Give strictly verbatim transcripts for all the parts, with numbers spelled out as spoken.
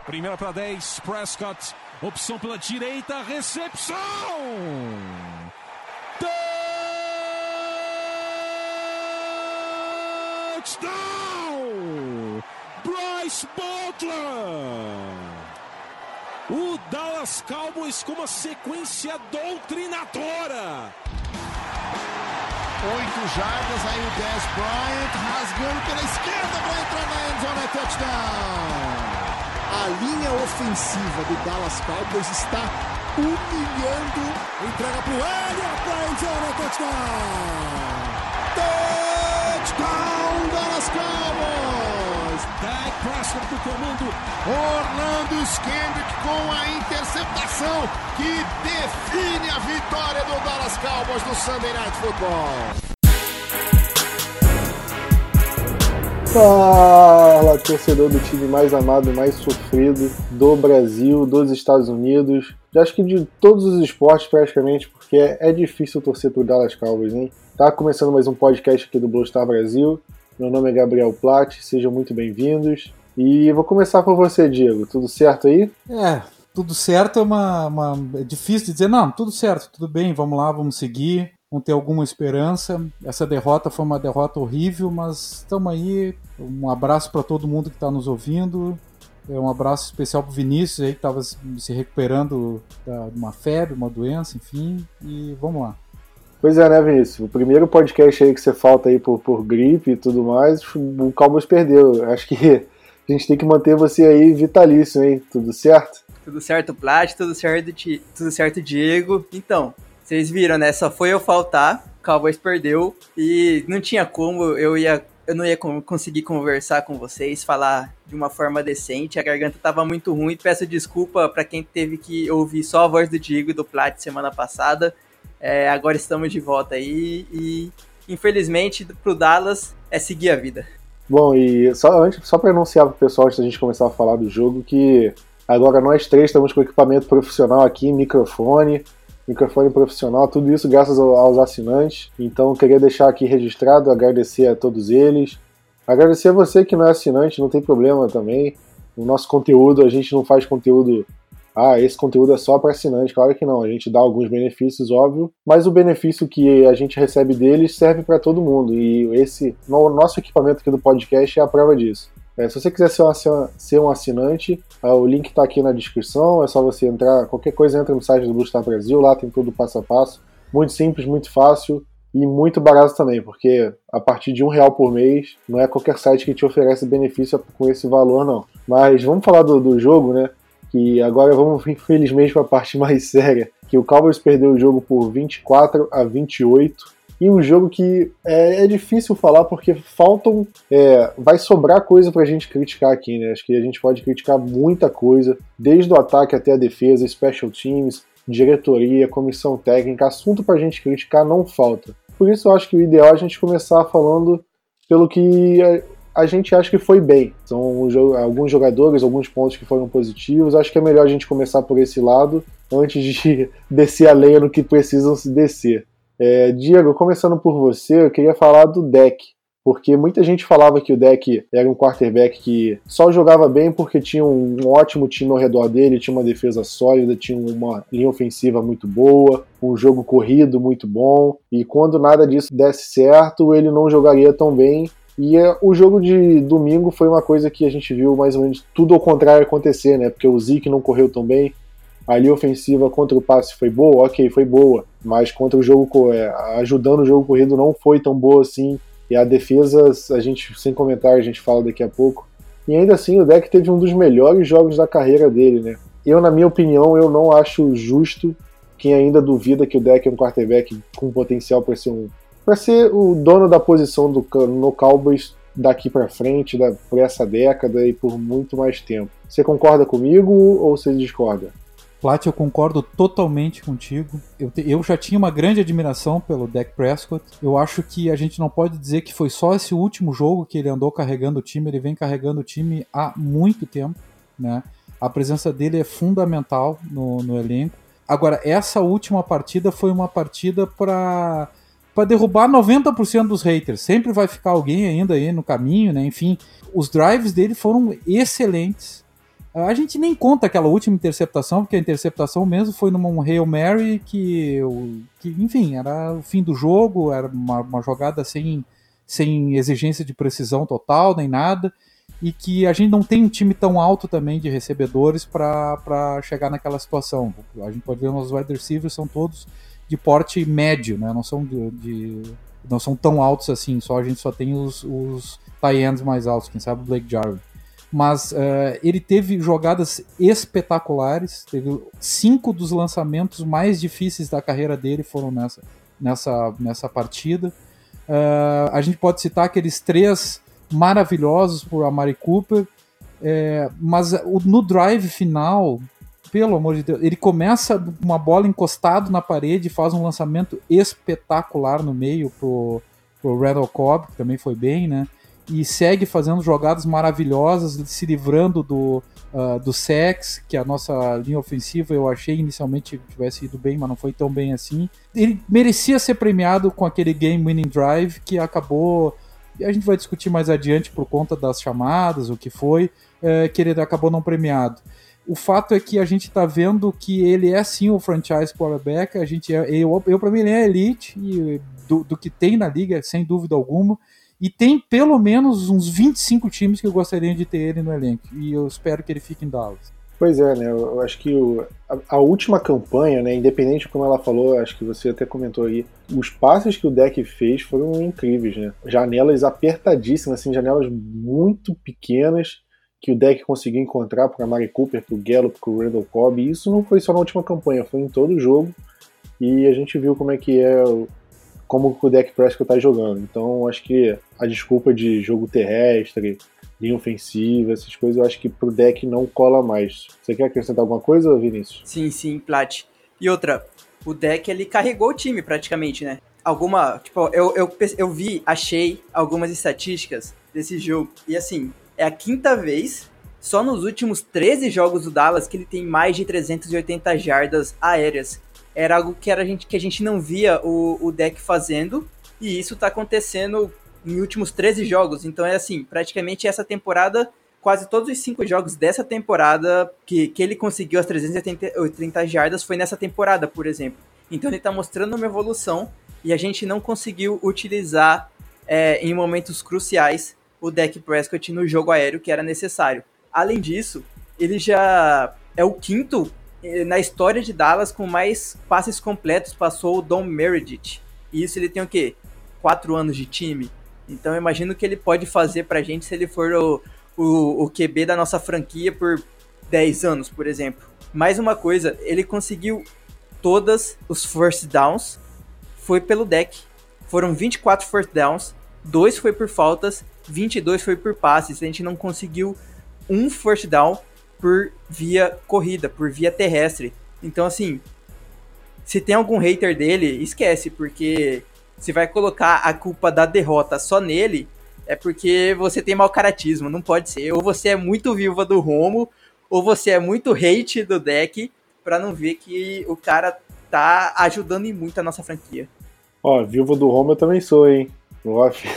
Primeira para dez, Prescott, opção pela direita, recepção! Touchdown! Bryce Butler! O Dallas Cowboys com uma sequência doutrinadora. Oito jardas, aí o Dez Bryant rasgando pela esquerda para entrar na endzone, é touchdown! A linha ofensiva do Dallas Cowboys está humilhando. Entrega para o Elliott para endzone, é touchdown! Touchdown, Dallas Cowboys! Dak Prescott do comando. Orlando Scandrick com a interceptação que define a vitória do Dallas Cowboys no Sunday Night Football. Fala, torcedor do time mais amado e mais sofrido do Brasil, dos Estados Unidos, já acho que de todos os esportes praticamente, porque é difícil torcer pro Dallas Cowboys, hein? Tá começando mais um podcast aqui do Blue Star Brasil. Meu nome é Gabriel Platt, sejam muito bem-vindos. E vou começar por você, Diego. Tudo certo aí? É, tudo certo é uma, uma... é difícil de dizer, não, tudo certo, tudo bem, vamos lá, vamos seguir, vamos ter alguma esperança. Essa derrota foi uma derrota horrível, mas estamos aí. Um abraço para todo mundo que está nos ouvindo. É um abraço especial para o Vinícius aí, que estava se recuperando de uma febre, uma doença, enfim, e vamos lá. Pois é, né, Vinícius? O primeiro podcast aí que você falta aí por, por gripe e tudo mais, o Cowboys perdeu. Acho que a gente tem que manter você aí vitalício, hein? Tudo certo? Tudo certo, Plat, tudo certo, tudo certo, Diego. Então, vocês viram, né? Só foi eu faltar, o Cowboys perdeu e não tinha como, eu ia, eu não ia conseguir conversar com vocês, falar de uma forma decente, a garganta tava muito ruim. Peço desculpa para quem teve que ouvir só a voz do Diego e do Plat semana passada. É, agora estamos de volta aí e, infelizmente, pro Dallas é seguir a vida. Bom, e só, antes, só para anunciar pro pessoal, antes da gente começar a falar do jogo, que agora nós três estamos com equipamento profissional aqui, microfone, microfone profissional, tudo isso graças aos assinantes. Então, queria deixar aqui registrado, agradecer a todos eles. Agradecer a você que não é assinante, não tem problema também. O nosso conteúdo, a gente não faz conteúdo... Ah, esse conteúdo é só para assinante. Claro que não, a gente dá alguns benefícios, óbvio, mas o benefício que a gente recebe deles serve para todo mundo, e esse, no nosso equipamento aqui do podcast é a prova disso. É, se você quiser ser um, ser um assinante, ah, o link está aqui na descrição, é só você entrar, qualquer coisa entra no site do Blue Star Brasil, lá tem tudo passo a passo, muito simples, muito fácil e muito barato também, porque a partir de um real por mês, não é qualquer site que te oferece benefício com esse valor, não. Mas vamos falar do, do jogo, né? Que agora vamos, infelizmente, para a parte mais séria, que o Cowboys perdeu o jogo por vinte e quatro a vinte e oito, e um jogo que é, é difícil falar porque faltam, é, vai sobrar coisa pra gente criticar aqui, né? Acho que a gente pode criticar muita coisa, desde o ataque até a defesa, special teams, diretoria, comissão técnica, assunto pra gente criticar não falta. Por isso eu acho que o ideal é a gente começar falando pelo que a gente acha que foi bem. São alguns jogadores, alguns pontos que foram positivos. Acho que é melhor a gente começar por esse lado antes de descer a lenha no que precisam se descer. É, Diego, começando por você, eu queria falar do Dak, porque muita gente falava que o Dak era um quarterback que só jogava bem porque tinha um, um ótimo time ao redor dele, tinha uma defesa sólida, tinha uma linha ofensiva muito boa, um jogo corrido muito bom, e quando nada disso desse certo, ele não jogaria tão bem. E é, o jogo de domingo foi uma coisa que a gente viu mais ou menos tudo ao contrário acontecer, né? Porque o Zeke não correu tão bem, a linha ofensiva contra o passe foi boa, ok, foi boa, mas contra o jogo, é, ajudando o jogo corrido não foi tão boa assim, e a defesa, a gente, sem comentário, a gente fala daqui a pouco. E ainda assim, o Dak teve um dos melhores jogos da carreira dele, né? Eu, na minha opinião, eu não acho justo quem ainda duvida que o Dak é um quarterback com potencial para ser um para ser o dono da posição do, no Cowboys daqui para frente, da, por essa década e por muito mais tempo. Você concorda comigo ou você discorda? Plat, eu concordo totalmente contigo. Eu, te, eu já tinha uma grande admiração pelo Dak Prescott. Eu acho que a gente não pode dizer que foi só esse último jogo que ele andou carregando o time. Ele vem carregando o time há muito tempo, né? A presença dele é fundamental no, no elenco. Agora, essa última partida foi uma partida para... para derrubar noventa por cento dos haters. Sempre vai ficar alguém ainda aí no caminho, né? Enfim, os drives dele foram excelentes. A gente nem conta aquela última interceptação, porque a interceptação mesmo foi num Hail Mary que, que enfim, era o fim do jogo, era uma, uma jogada sem, sem exigência de precisão total, nem nada, e que a gente não tem um time tão alto também de recebedores para chegar naquela situação. A gente pode ver que os wide receivers são todos de porte médio, né? Não são de, de não são tão altos assim, só a gente só tem os, os tight ends mais altos, quem sabe o Blake Jarwin. Mas uh, ele teve jogadas espetaculares, teve cinco dos lançamentos mais difíceis da carreira dele foram nessa, nessa, nessa partida. Uh, a gente pode citar aqueles três maravilhosos por Amari Cooper, é, mas o, no drive final, pelo amor de Deus, ele começa uma bola encostado na parede e faz um lançamento espetacular no meio pro, pro Randall Cobb, que também foi bem, né? E segue fazendo jogadas maravilhosas, se livrando do, uh, do sacks, que a nossa linha ofensiva eu achei inicialmente tivesse ido bem, mas não foi tão bem assim. Ele merecia ser premiado com aquele game-winning drive que acabou, a gente vai discutir mais adiante por conta das chamadas, o que foi, é, que ele acabou não premiado. O fato é que a gente está vendo que ele é sim o franchise quarterback, a gente é, eu, eu para mim ele é elite e do, do que tem na liga, sem dúvida alguma. E tem pelo menos uns vinte e cinco times que eu gostaria de ter ele no elenco. E eu espero que ele fique em Dallas. Pois é, né? Eu acho que o, a, a última campanha, né? Independente de como ela falou, acho que você até comentou aí, os passes que o Dak fez foram incríveis, né? Janelas apertadíssimas, assim, janelas muito pequenas que o Dak conseguiu encontrar para Amari Cooper, para o Gallup, para o Randall Cobb. E isso não foi só na última campanha, foi em todo o jogo. E a gente viu como é que é o como o Dak Prescott tá jogando. Então, acho que a desculpa de jogo terrestre, linha ofensiva, essas coisas, eu acho que pro Dak não cola mais. Você quer acrescentar alguma coisa, Vinícius? Sim, sim, Plat. E outra, o Dak, ele carregou o time praticamente, né? Alguma, tipo, eu, eu, eu vi, achei algumas estatísticas desse jogo. E assim, é a quinta vez, só nos últimos treze jogos do Dallas, que ele tem mais de trezentas e oitenta jardas aéreas. Era algo que, era a, gente, que a gente não via o, o Dak fazendo, e isso tá acontecendo em últimos treze jogos. Então é assim, praticamente essa temporada, quase todos os cinco jogos dessa temporada que, que ele conseguiu as trezentas e oitenta jardas foi nessa temporada, por exemplo. Então ele tá mostrando uma evolução, e a gente não conseguiu utilizar é, em momentos cruciais o Dak Prescott no jogo aéreo que era necessário. Além disso, ele já é o quinto na história de Dallas com mais passes completos, passou o Dom Meredith. E isso ele tem o quê? Quatro anos de time. Então eu imagino que ele pode fazer pra gente se ele for o, o, o Q B da nossa franquia por dez anos, por exemplo. Mais uma coisa, ele conseguiu todas os first downs, foi pelo Dak. Foram vinte e quatro first downs, dois foi por faltas, vinte e dois foi por passes. A gente não conseguiu um first down por via corrida, por via terrestre. Então, assim, se tem algum hater dele, esquece, porque se vai colocar a culpa da derrota só nele, é porque você tem mau caratismo, não pode ser. Ou você é muito viúva do Romo, ou você é muito hate do Dak, pra não ver que o cara tá ajudando muito a nossa franquia. Ó, viúva do Romo eu também sou, hein? Off.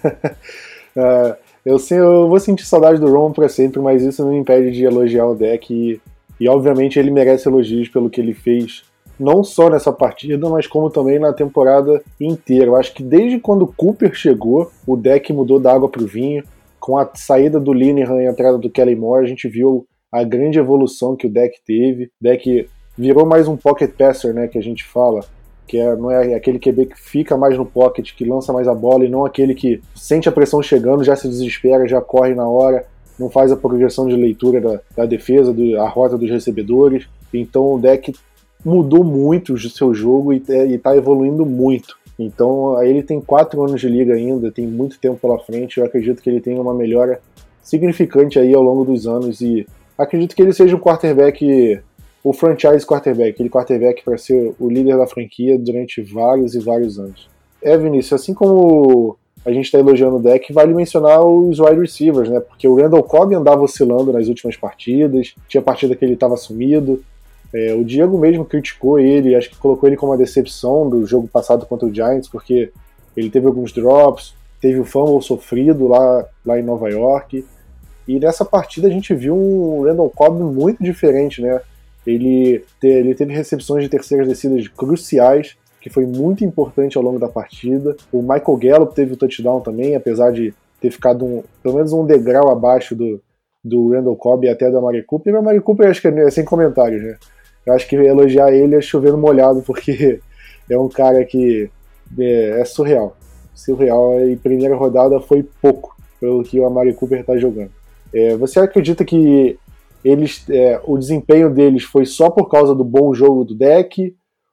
uh... Eu, sei, eu vou sentir saudade do Romo pra sempre, mas isso não me impede de elogiar o Dak e, e obviamente ele merece elogios pelo que ele fez, não só nessa partida, mas como também na temporada inteira. Eu acho que desde quando o Cooper chegou, o Dak mudou da água pro vinho. Com a saída do Linehan e a entrada do Kellen Moore, a gente viu a grande evolução que o Dak teve. O Dak virou mais um pocket passer, né, que a gente fala. Que é, não é aquele Q B que fica mais no pocket, que lança mais a bola, e não aquele que sente a pressão chegando, já se desespera, já corre na hora, não faz a progressão de leitura da, da defesa, do, a rota dos recebedores. Então o Dak mudou muito o seu jogo e está evoluindo muito. Então ele tem quatro anos de liga ainda, tem muito tempo pela frente, eu acredito que ele tenha uma melhora significante aí ao longo dos anos, e acredito que ele seja um quarterback... o franchise quarterback, aquele quarterback para ser o líder da franquia durante vários e vários anos. É, Vinícius, assim como a gente está elogiando o Dak, vale mencionar os wide receivers, né? Porque o Randall Cobb andava oscilando nas últimas partidas, tinha partida que ele estava sumido. É, o Diego mesmo criticou ele, acho que colocou ele como uma decepção do jogo passado contra o Giants, porque ele teve alguns drops, teve o fumble sofrido lá, lá em Nova York. E nessa partida a gente viu um Randall Cobb muito diferente, né? Ele, te, ele teve recepções de terceiras descidas cruciais, que foi muito importante ao longo da partida. O Michael Gallup teve o touchdown também, apesar de ter ficado um, pelo menos um degrau abaixo do, do Randall Cobb e até do Amari Cooper. E o Amari Cooper acho que é sem comentários, né? Eu acho que elogiar ele é chover no molhado, porque é um cara que é, é surreal. Surreal, e primeira rodada foi pouco pelo que o Amari Cooper está jogando. É, você acredita que eles, é, o desempenho deles foi só por causa do bom jogo do deck?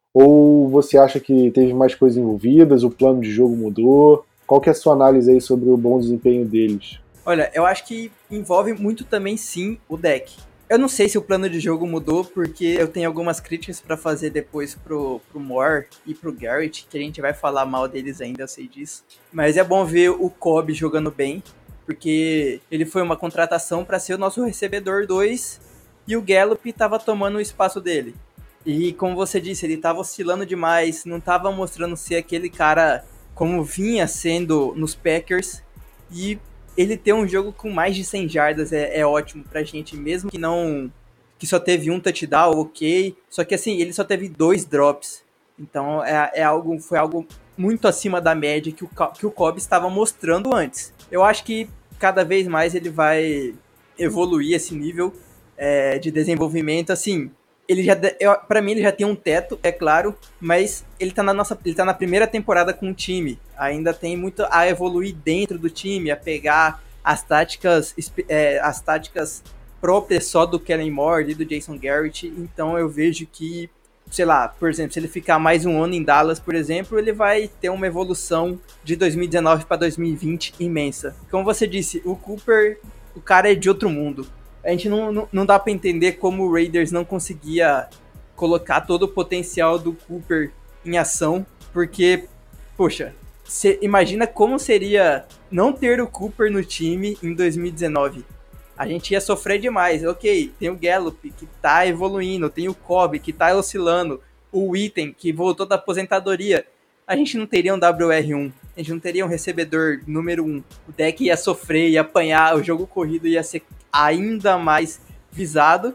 Ou você acha que teve mais coisas envolvidas, o plano de jogo mudou? Qual que é a sua análise aí sobre o bom desempenho deles? Olha, eu acho que envolve muito também, sim, o deck. Eu não sei se o plano de jogo mudou, porque eu tenho algumas críticas para fazer depois pro, pro Moore e pro Garrett, que a gente vai falar mal deles ainda, eu sei disso. Mas é bom ver o Cobb jogando bem, porque ele foi uma contratação para ser o nosso recebedor dois e o Gallup estava tomando o espaço dele. E como você disse, ele estava oscilando demais, não estava mostrando ser aquele cara como vinha sendo nos Packers, e ele ter um jogo com mais de cem jardas é, é ótimo pra gente, mesmo que não que só teve um touchdown, ok, só que assim, ele só teve dois drops, então é, é algo, foi algo muito acima da média que o, que o Cobb estava mostrando antes. Eu acho que cada vez mais ele vai evoluir esse nível é, de desenvolvimento, assim, ele já, para mim ele já tem um teto, é claro, mas ele tá na nossa, ele tá na primeira temporada com o time, ainda tem muito a evoluir dentro do time, a pegar as táticas, é, as táticas próprias só do Kellen Moore e do Jason Garrett. Então eu vejo que, sei lá, por exemplo, se ele ficar mais um ano em Dallas, por exemplo, ele vai ter uma evolução de dois mil e dezenove para dois mil e vinte imensa. Como você disse, o Cooper, o cara é de outro mundo. A gente não, não, não dá para entender como o Raiders não conseguia colocar todo o potencial do Cooper em ação, porque, poxa, cê imagina como seria não ter o Cooper no time em dois mil e dezenove. A gente ia sofrer demais. Ok, tem o Gallup, que tá evoluindo, tem o Cobb, que tá oscilando, o Witten, que voltou da aposentadoria. A gente não teria um W R um, a gente não teria um recebedor número um. O deck ia sofrer, ia apanhar, o jogo corrido ia ser ainda mais visado,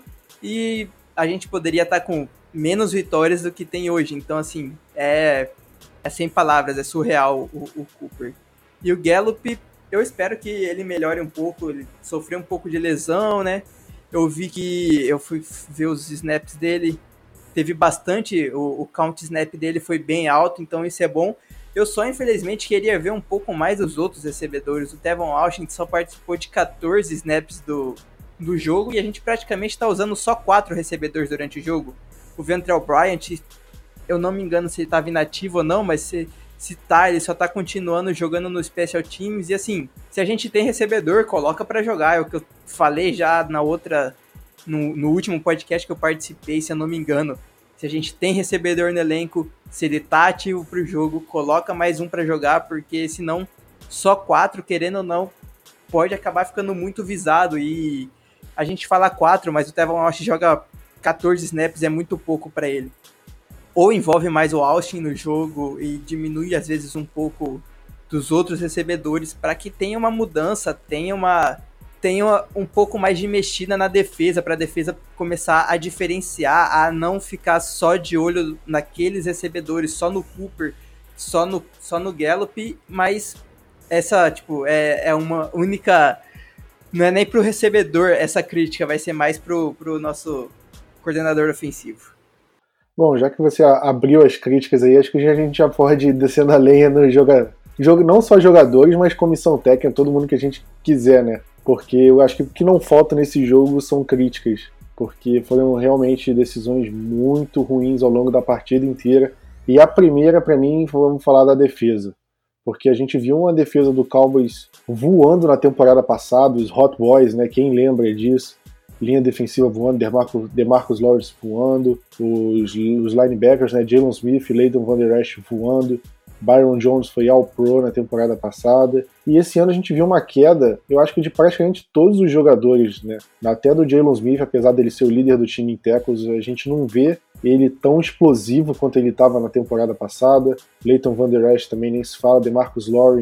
e a gente poderia estar com menos vitórias do que tem hoje. Então, assim, é, é sem palavras, é surreal o, o Cooper. E o Gallup, eu espero que ele melhore um pouco, ele sofreu um pouco de lesão, né? Eu vi que, eu fui ver os snaps dele, teve bastante, o, o count snap dele foi bem alto, então isso é bom. Eu só, infelizmente, queria ver um pouco mais dos outros recebedores. O Tevon Austin só participou de catorze snaps do, do jogo, e a gente praticamente está usando só quatro recebedores durante o jogo. O Ventrell Bryant, eu não me engano se ele estava inativo ou não, mas se, se tá, ele só está continuando jogando no Special Teams. E assim, se a gente tem recebedor, coloca para jogar. É o que eu falei já na outra, no, no último podcast que eu participei, se eu não me engano. Se a gente tem recebedor no elenco, se ele tá ativo pro jogo, coloca mais um para jogar, porque senão só quatro, querendo ou não, pode acabar ficando muito visado. E a gente fala quatro, mas o Tevon Austin joga catorze snaps, é muito pouco para ele. Ou envolve mais o Austin no jogo e diminui às vezes um pouco dos outros recebedores, para que tenha uma mudança, tenha uma... tenha um pouco mais de mexida na defesa, para a defesa começar a diferenciar, a não ficar só de olho naqueles recebedores, só no Cooper, só no, só no Gallup, mas essa, tipo, é, é uma única... Não é nem pro recebedor essa crítica, vai ser mais pro, pro nosso coordenador ofensivo. Bom, já que você abriu as críticas aí, acho que a gente já pode descer na lenha no jogo, jogo não só jogadores, mas comissão técnica, todo mundo que a gente quiser, né? Porque eu acho que o que não falta nesse jogo são críticas, porque foram realmente decisões muito ruins ao longo da partida inteira. E a primeira, para mim, vamos falar da defesa, porque a gente viu uma defesa do Cowboys voando na temporada passada, os Hot Boys, né? Quem lembra disso? Linha defensiva voando, DeMarcus, DeMarcus Lawrence voando, os, os linebackers, né? Jalen Smith e Leighton Van Der Esch voando. Byron Jones foi All-Pro na temporada passada, e esse ano a gente viu uma queda, eu acho que de praticamente todos os jogadores, né? Até do Jalen Smith, apesar dele ser o líder do time em tackles, a gente não vê ele tão explosivo quanto ele estava na temporada passada. Leighton Van Der Esch também nem se fala, DeMarcus Lawrence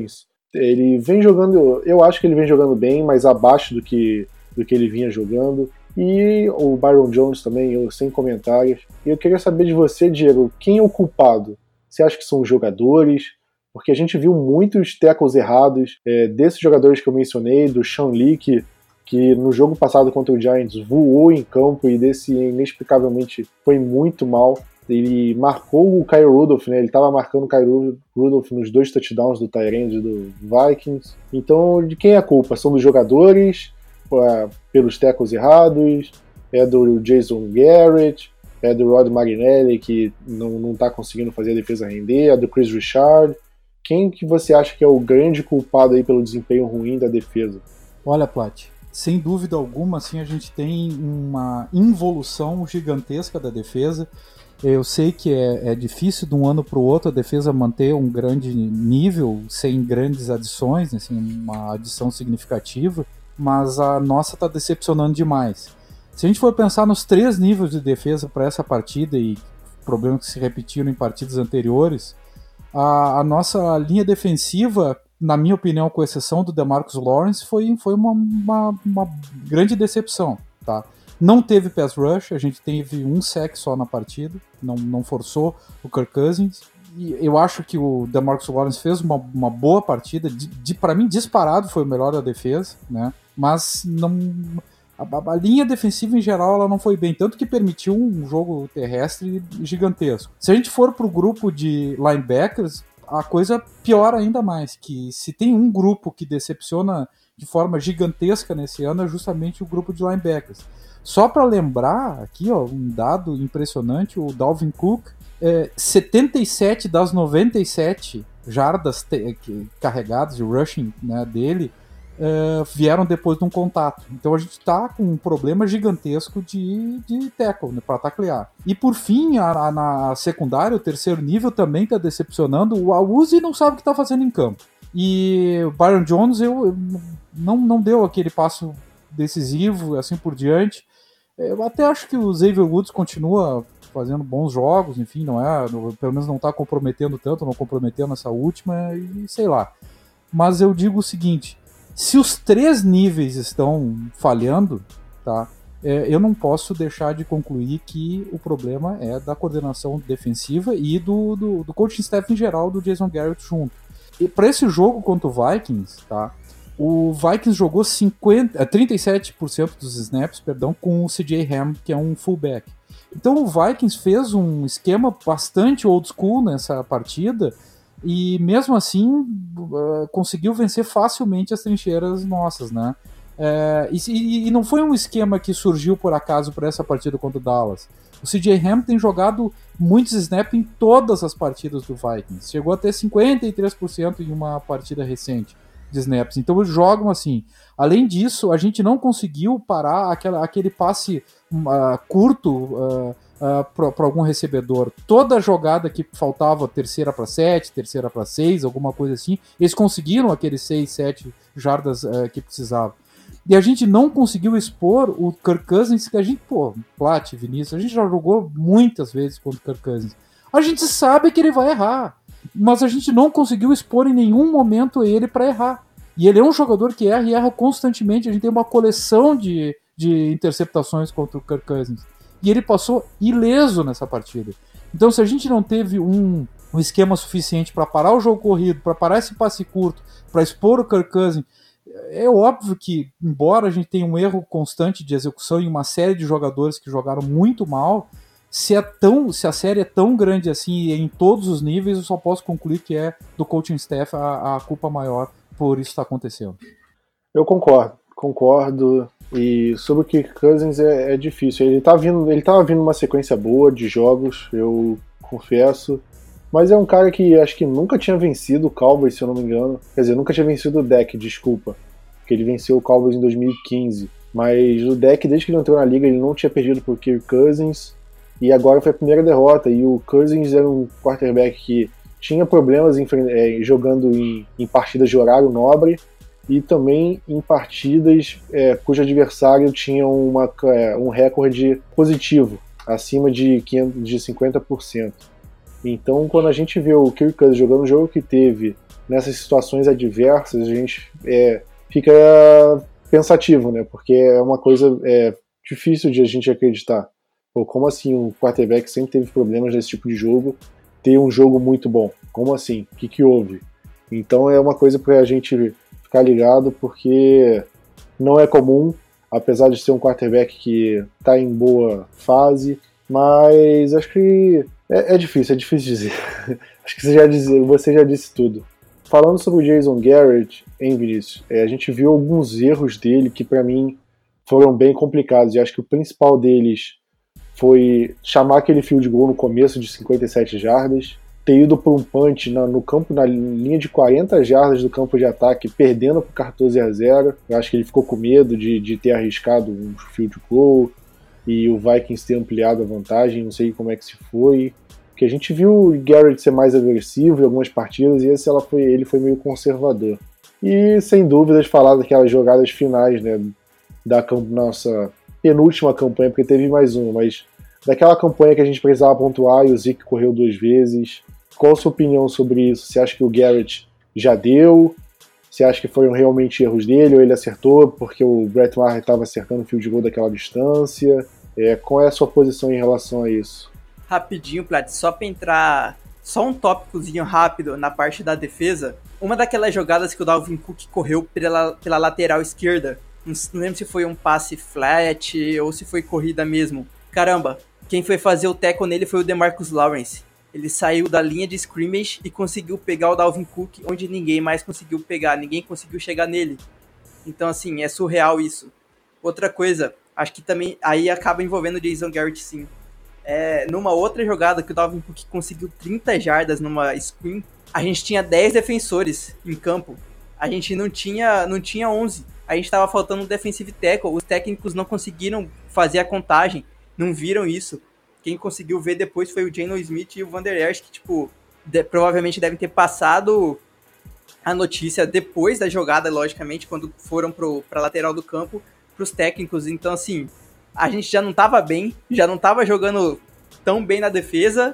Ele vem jogando, eu acho que ele vem jogando bem, mas abaixo do que, do que ele vinha jogando. E o Byron Jones também, eu, sem comentários. E eu queria saber de você, Diego, quem é o culpado? Você acha que são os jogadores? Porque a gente viu muitos tackles errados, é, desses jogadores que eu mencionei, do Sean Lee, que, que no jogo passado contra o Giants voou em campo e desse inexplicavelmente foi muito mal. Ele marcou o Kyle Rudolph, né? Ele estava marcando o Kyle Rudolph nos dois touchdowns do Tyrande do Vikings. Então, de quem é a culpa? São dos jogadores, uh, pelos tackles errados? É do Jason Garrett? É do Rod Marinelli, que não está conseguindo fazer a defesa render? É do Chris Richard? Quem que você acha que é o grande culpado aí pelo desempenho ruim da defesa? Olha, Plat, sem dúvida alguma, assim, a gente tem uma involução gigantesca da defesa. Eu sei que é, é difícil de um ano para o outro a defesa manter um grande nível, sem grandes adições, assim, uma adição significativa, mas a nossa está decepcionando demais. Se a gente for pensar nos três níveis de defesa para essa partida e problemas que se repetiram em partidas anteriores, a, a nossa linha defensiva, na minha opinião, com exceção do DeMarcus Lawrence, foi, foi uma, uma, uma grande decepção, tá? Não teve pass rush, a gente teve um sack só na partida, não, não forçou o Kirk Cousins. E eu acho que o DeMarcus Lawrence fez uma, uma boa partida, de, de, para mim disparado foi o melhor da defesa, né? Mas não, a, a linha defensiva em geral ela não foi bem, tanto que permitiu um jogo terrestre gigantesco. Se a gente for para o grupo de linebackers, a coisa piora ainda mais, que se tem um grupo que decepciona de forma gigantesca nesse ano é justamente o grupo de linebackers. Só para lembrar aqui, ó, um dado impressionante, o Dalvin Cook, é, setenta e sete das noventa e sete jardas te- carregadas de rushing, né, dele é, vieram depois de um contato. Então a gente está com um problema gigantesco de, de tackle, né, para taclear. E por fim, a, a, na secundária, o terceiro nível também está decepcionando. O Awuzie não sabe o que está fazendo em campo. E o Byron Jones eu, eu, não, não deu aquele passo decisivo, assim por diante. Eu até acho que o Xavier Woods continua fazendo bons jogos, enfim, não é, pelo menos não está comprometendo tanto, não comprometendo essa última, e sei lá. Mas eu digo o seguinte, se os três níveis estão falhando, tá, é, eu não posso deixar de concluir que o problema é da coordenação defensiva e do, do, do coaching staff em geral, do Jason Garrett junto. E para esse jogo contra o Vikings, tá, o Vikings jogou cinquenta, trinta e sete por cento dos snaps, perdão, com o C J Ham, que é um fullback. Então o Vikings fez um esquema bastante old school nessa partida e mesmo assim uh, conseguiu vencer facilmente as trincheiras nossas, né? Uh, e, e não foi um esquema que surgiu por acaso para essa partida contra o Dallas. O C J Ham tem jogado muitos snaps em todas as partidas do Vikings. Chegou a ter cinquenta e três por cento em uma partida recente de snaps, então eles jogam assim. Além disso, a gente não conseguiu parar aquela, aquele passe uh, curto uh, uh, para algum recebedor. Toda jogada que faltava terceira para sete, terceira para seis, alguma coisa assim, eles conseguiram aqueles seis, sete jardas uh, que precisavam. E a gente não conseguiu expor o Kirk Cousins, que a gente, pô, Plat, Vinícius, a gente já jogou muitas vezes contra o Kirk Cousins. A gente sabe que ele vai errar, mas a gente não conseguiu expor em nenhum momento ele para errar. E ele é um jogador que erra e erra constantemente. A gente tem uma coleção de, de interceptações contra o Kirk Cousins. E ele passou ileso nessa partida. Então, se a gente não teve um, um esquema suficiente para parar o jogo corrido, para parar esse passe curto, para expor o Kirk Cousins, é óbvio que, embora a gente tenha um erro constante de execução em uma série de jogadores que jogaram muito mal, se, é tão, se a série é tão grande assim em todos os níveis, eu só posso concluir que é do coaching staff a, a culpa maior por isso estar acontecendo. Eu concordo, concordo. E sobre o Kirk Cousins é, é difícil. Ele tá vindo, ele tava vindo uma sequência boa de jogos, eu confesso. Mas é um cara que acho que nunca tinha vencido o Cowboys, se eu não me engano. Quer dizer, nunca tinha vencido o Dak, desculpa. Porque ele venceu o Cowboys em dois mil e quinze. Mas o Dak, desde que ele entrou na liga, ele não tinha perdido pro Kirk Cousins. E agora foi a primeira derrota. E o Cousins era um quarterback que tinha problemas em, é, jogando em, em partidas de horário nobre. E também em partidas é, cujo adversário tinha uma, é, um recorde positivo, acima de, quinhentos, de cinquenta por cento. Então, quando a gente vê o Kirk Cousins jogando o jogo que teve nessas situações adversas, a gente é, fica pensativo, né? Porque é uma coisa é, difícil de a gente acreditar. Pô, como assim um quarterback sempre teve problemas nesse tipo de jogo ter um jogo muito bom? Como assim? O que, que houve? Então é uma coisa para a gente ficar ligado, porque não é comum, apesar de ser um quarterback que está em boa fase, mas acho que é, é difícil, é difícil dizer. Acho que você já, diz, você já disse tudo. Falando sobre o Jason Garrett, hein, Vinícius, é, a gente viu alguns erros dele que para mim foram bem complicados, e acho que o principal deles foi chamar aquele field goal no começo de cinquenta e sete jardas, ter ido por um punch na, no campo, na linha de quarenta jardas do campo de ataque, perdendo por quatorze a zero. Eu acho que ele ficou com medo de, de ter arriscado um field goal e o Vikings ter ampliado a vantagem, não sei como é que se foi. Porque a gente viu o Garrett ser mais agressivo em algumas partidas e esse ela foi, ele foi meio conservador. E sem dúvidas falar daquelas jogadas finais, né, da nossa penúltima campanha, porque teve mais uma, mas daquela campanha que a gente precisava pontuar e o Zeke correu duas vezes. Qual a sua opinião sobre isso? Você acha que o Garrett já deu? Você acha que foram realmente erros dele ou ele acertou porque o Brett Maher estava acertando o field goal daquela distância? É, qual é a sua posição em relação a isso? Rapidinho, Plat, só para entrar, só um tópicozinho rápido na parte da defesa. Uma daquelas jogadas que o Dalvin Cook correu pela, pela lateral esquerda, não, não lembro se foi um passe flat ou se foi corrida mesmo. Caramba, quem foi fazer o tackle nele foi o DeMarcus Lawrence. Ele saiu da linha de scrimmage e conseguiu pegar o Dalvin Cook onde ninguém mais conseguiu pegar, ninguém conseguiu chegar nele. Então, assim, é surreal isso. Outra coisa, acho que também aí acaba envolvendo o Jason Garrett, sim. É, numa outra jogada que o Dalvin Cook conseguiu trinta jardas numa screen, a gente tinha dez defensores em campo. A gente não tinha, não tinha onze. A gente estava faltando um defensive tackle. Os técnicos não conseguiram fazer a contagem, não viram isso. Quem conseguiu ver depois foi o Jalen Smith e o Vander Esch, que tipo, de, provavelmente devem ter passado a notícia depois da jogada, logicamente, quando foram para a lateral do campo, para os técnicos. Então, assim, a gente já não estava bem, já não estava jogando tão bem na defesa,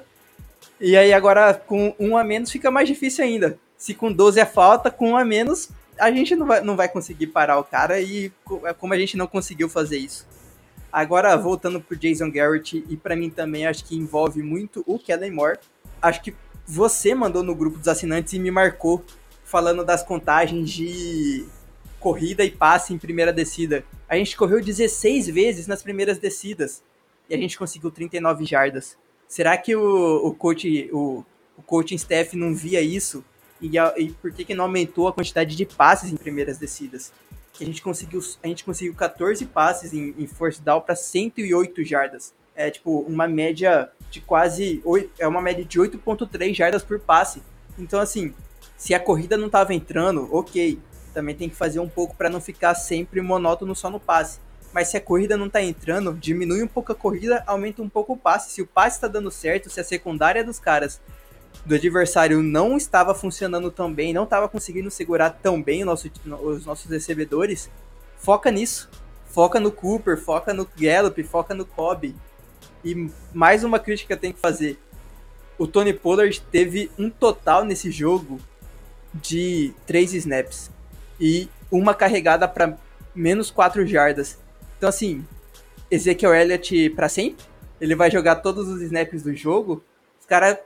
e aí agora com um a menos fica mais difícil ainda. Se com doze é falta, com um a menos, a gente não vai, não vai conseguir parar o cara, e como a gente não conseguiu fazer isso. Agora, voltando pro Jason Garrett, e para mim também acho que envolve muito o Kellen Moore. Acho que você mandou no grupo dos assinantes e me marcou, falando das contagens de corrida e passe em primeira descida. A gente correu dezesseis vezes nas primeiras descidas, e a gente conseguiu trinta e nove jardas. Será que o, o, coach, o, o coaching staff não via isso? E, a, e por que, que não aumentou a quantidade de passes em primeiras descidas? Que a gente conseguiu, a gente conseguiu quatorze passes em, em force down para cento e oito jardas. É tipo uma média de quase oito, é uma média de oito vírgula três jardas por passe. Então, assim, se a corrida não estava entrando, ok, também tem que fazer um pouco para não ficar sempre monótono só no passe. Mas se a corrida não está entrando, diminui um pouco a corrida, aumenta um pouco o passe. Se o passe está dando certo, se a secundária dos caras do adversário não estava funcionando tão bem, não estava conseguindo segurar tão bem o nosso, os nossos recebedores, foca nisso. Foca no Cooper, foca no Gallup, foca no Cobb. E mais uma crítica que eu tenho que fazer. O Tony Pollard teve um total nesse jogo de três snaps e uma carregada para menos quatro jardas. Então, assim, Ezekiel Elliott para sempre. Ele vai jogar todos os snaps do jogo. Os caras...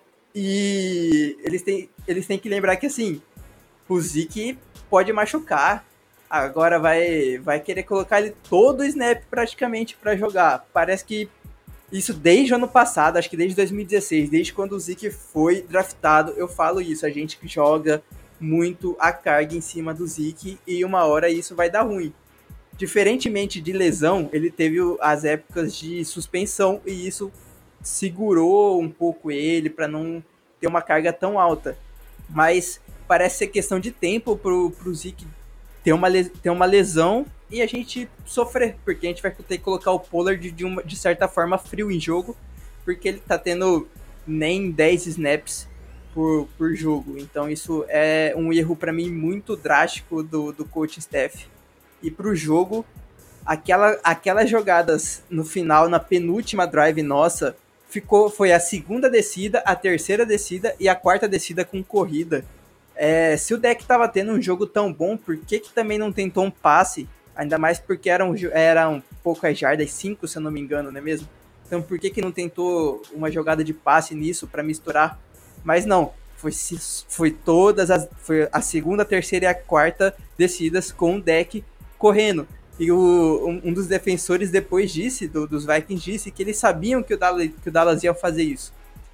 E eles têm, eles têm que lembrar que, assim, o Zeke pode machucar. Agora vai, vai querer colocar ele todo o snap praticamente para jogar. Parece que isso desde o ano passado, acho que desde dois mil e dezesseis, desde quando o Zeke foi draftado, eu falo isso. A gente joga muito a carga em cima do Zeke e uma hora isso vai dar ruim. Diferentemente de lesão, ele teve as épocas de suspensão e isso segurou um pouco ele para não ter uma carga tão alta, mas parece ser questão de tempo pro, pro Zeke ter uma, ter uma lesão e a gente sofrer, porque a gente vai ter que colocar o Pollard de, uma, de certa forma frio em jogo, porque ele tá tendo nem dez snaps por, por jogo, então isso é um erro para mim muito drástico do, do coaching staff. E pro jogo, aquela, aquelas jogadas no final, na penúltima drive nossa, ficou, foi a segunda descida, a terceira descida e a quarta descida com corrida. É, se o deck tava tendo um jogo tão bom, por que que também não tentou um passe? Ainda mais porque eram, eram poucas jardas, cinco se eu não me engano, não é mesmo? Então por que que não tentou uma jogada de passe nisso para misturar? Mas não, foi, foi todas as, foi a segunda, a terceira e a quarta descidas com o deck correndo. E o, um, um dos defensores depois disse, do, dos Vikings disse, que eles sabiam que o Dallas, que o Dallas ia fazer isso.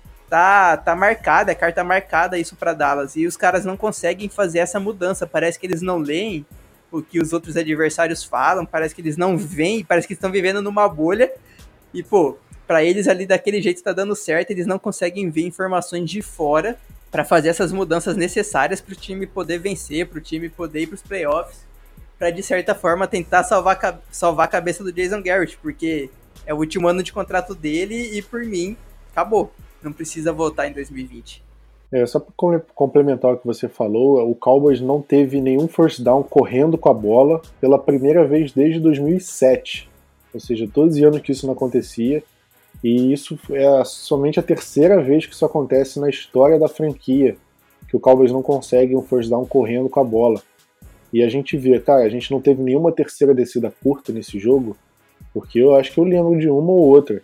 Tá, tá marcada, a carta marcada isso para Dallas. E os caras não conseguem fazer essa mudança. Parece que eles não leem o que os outros adversários falam, parece que eles não veem, parece que estão vivendo numa bolha. E, pô, pra eles ali daquele jeito tá dando certo, eles não conseguem ver informações de fora para fazer essas mudanças necessárias pro time poder vencer, pro time poder ir pros playoffs, pra de certa forma tentar salvar, salvar a cabeça do Jason Garrett, porque é o último ano de contrato dele e por mim, acabou. Não precisa voltar em dois mil e vinte. É, só para complementar o que você falou, o Cowboys não teve nenhum first down correndo com a bola pela primeira vez desde dois mil e sete. Ou seja, todos os anos que isso não acontecia. E isso é somente a terceira vez que isso acontece na história da franquia, que o Cowboys não consegue um first down correndo com a bola. E a gente vê, cara, a gente não teve nenhuma terceira descida curta nesse jogo, porque eu acho que eu lembro de uma ou outra.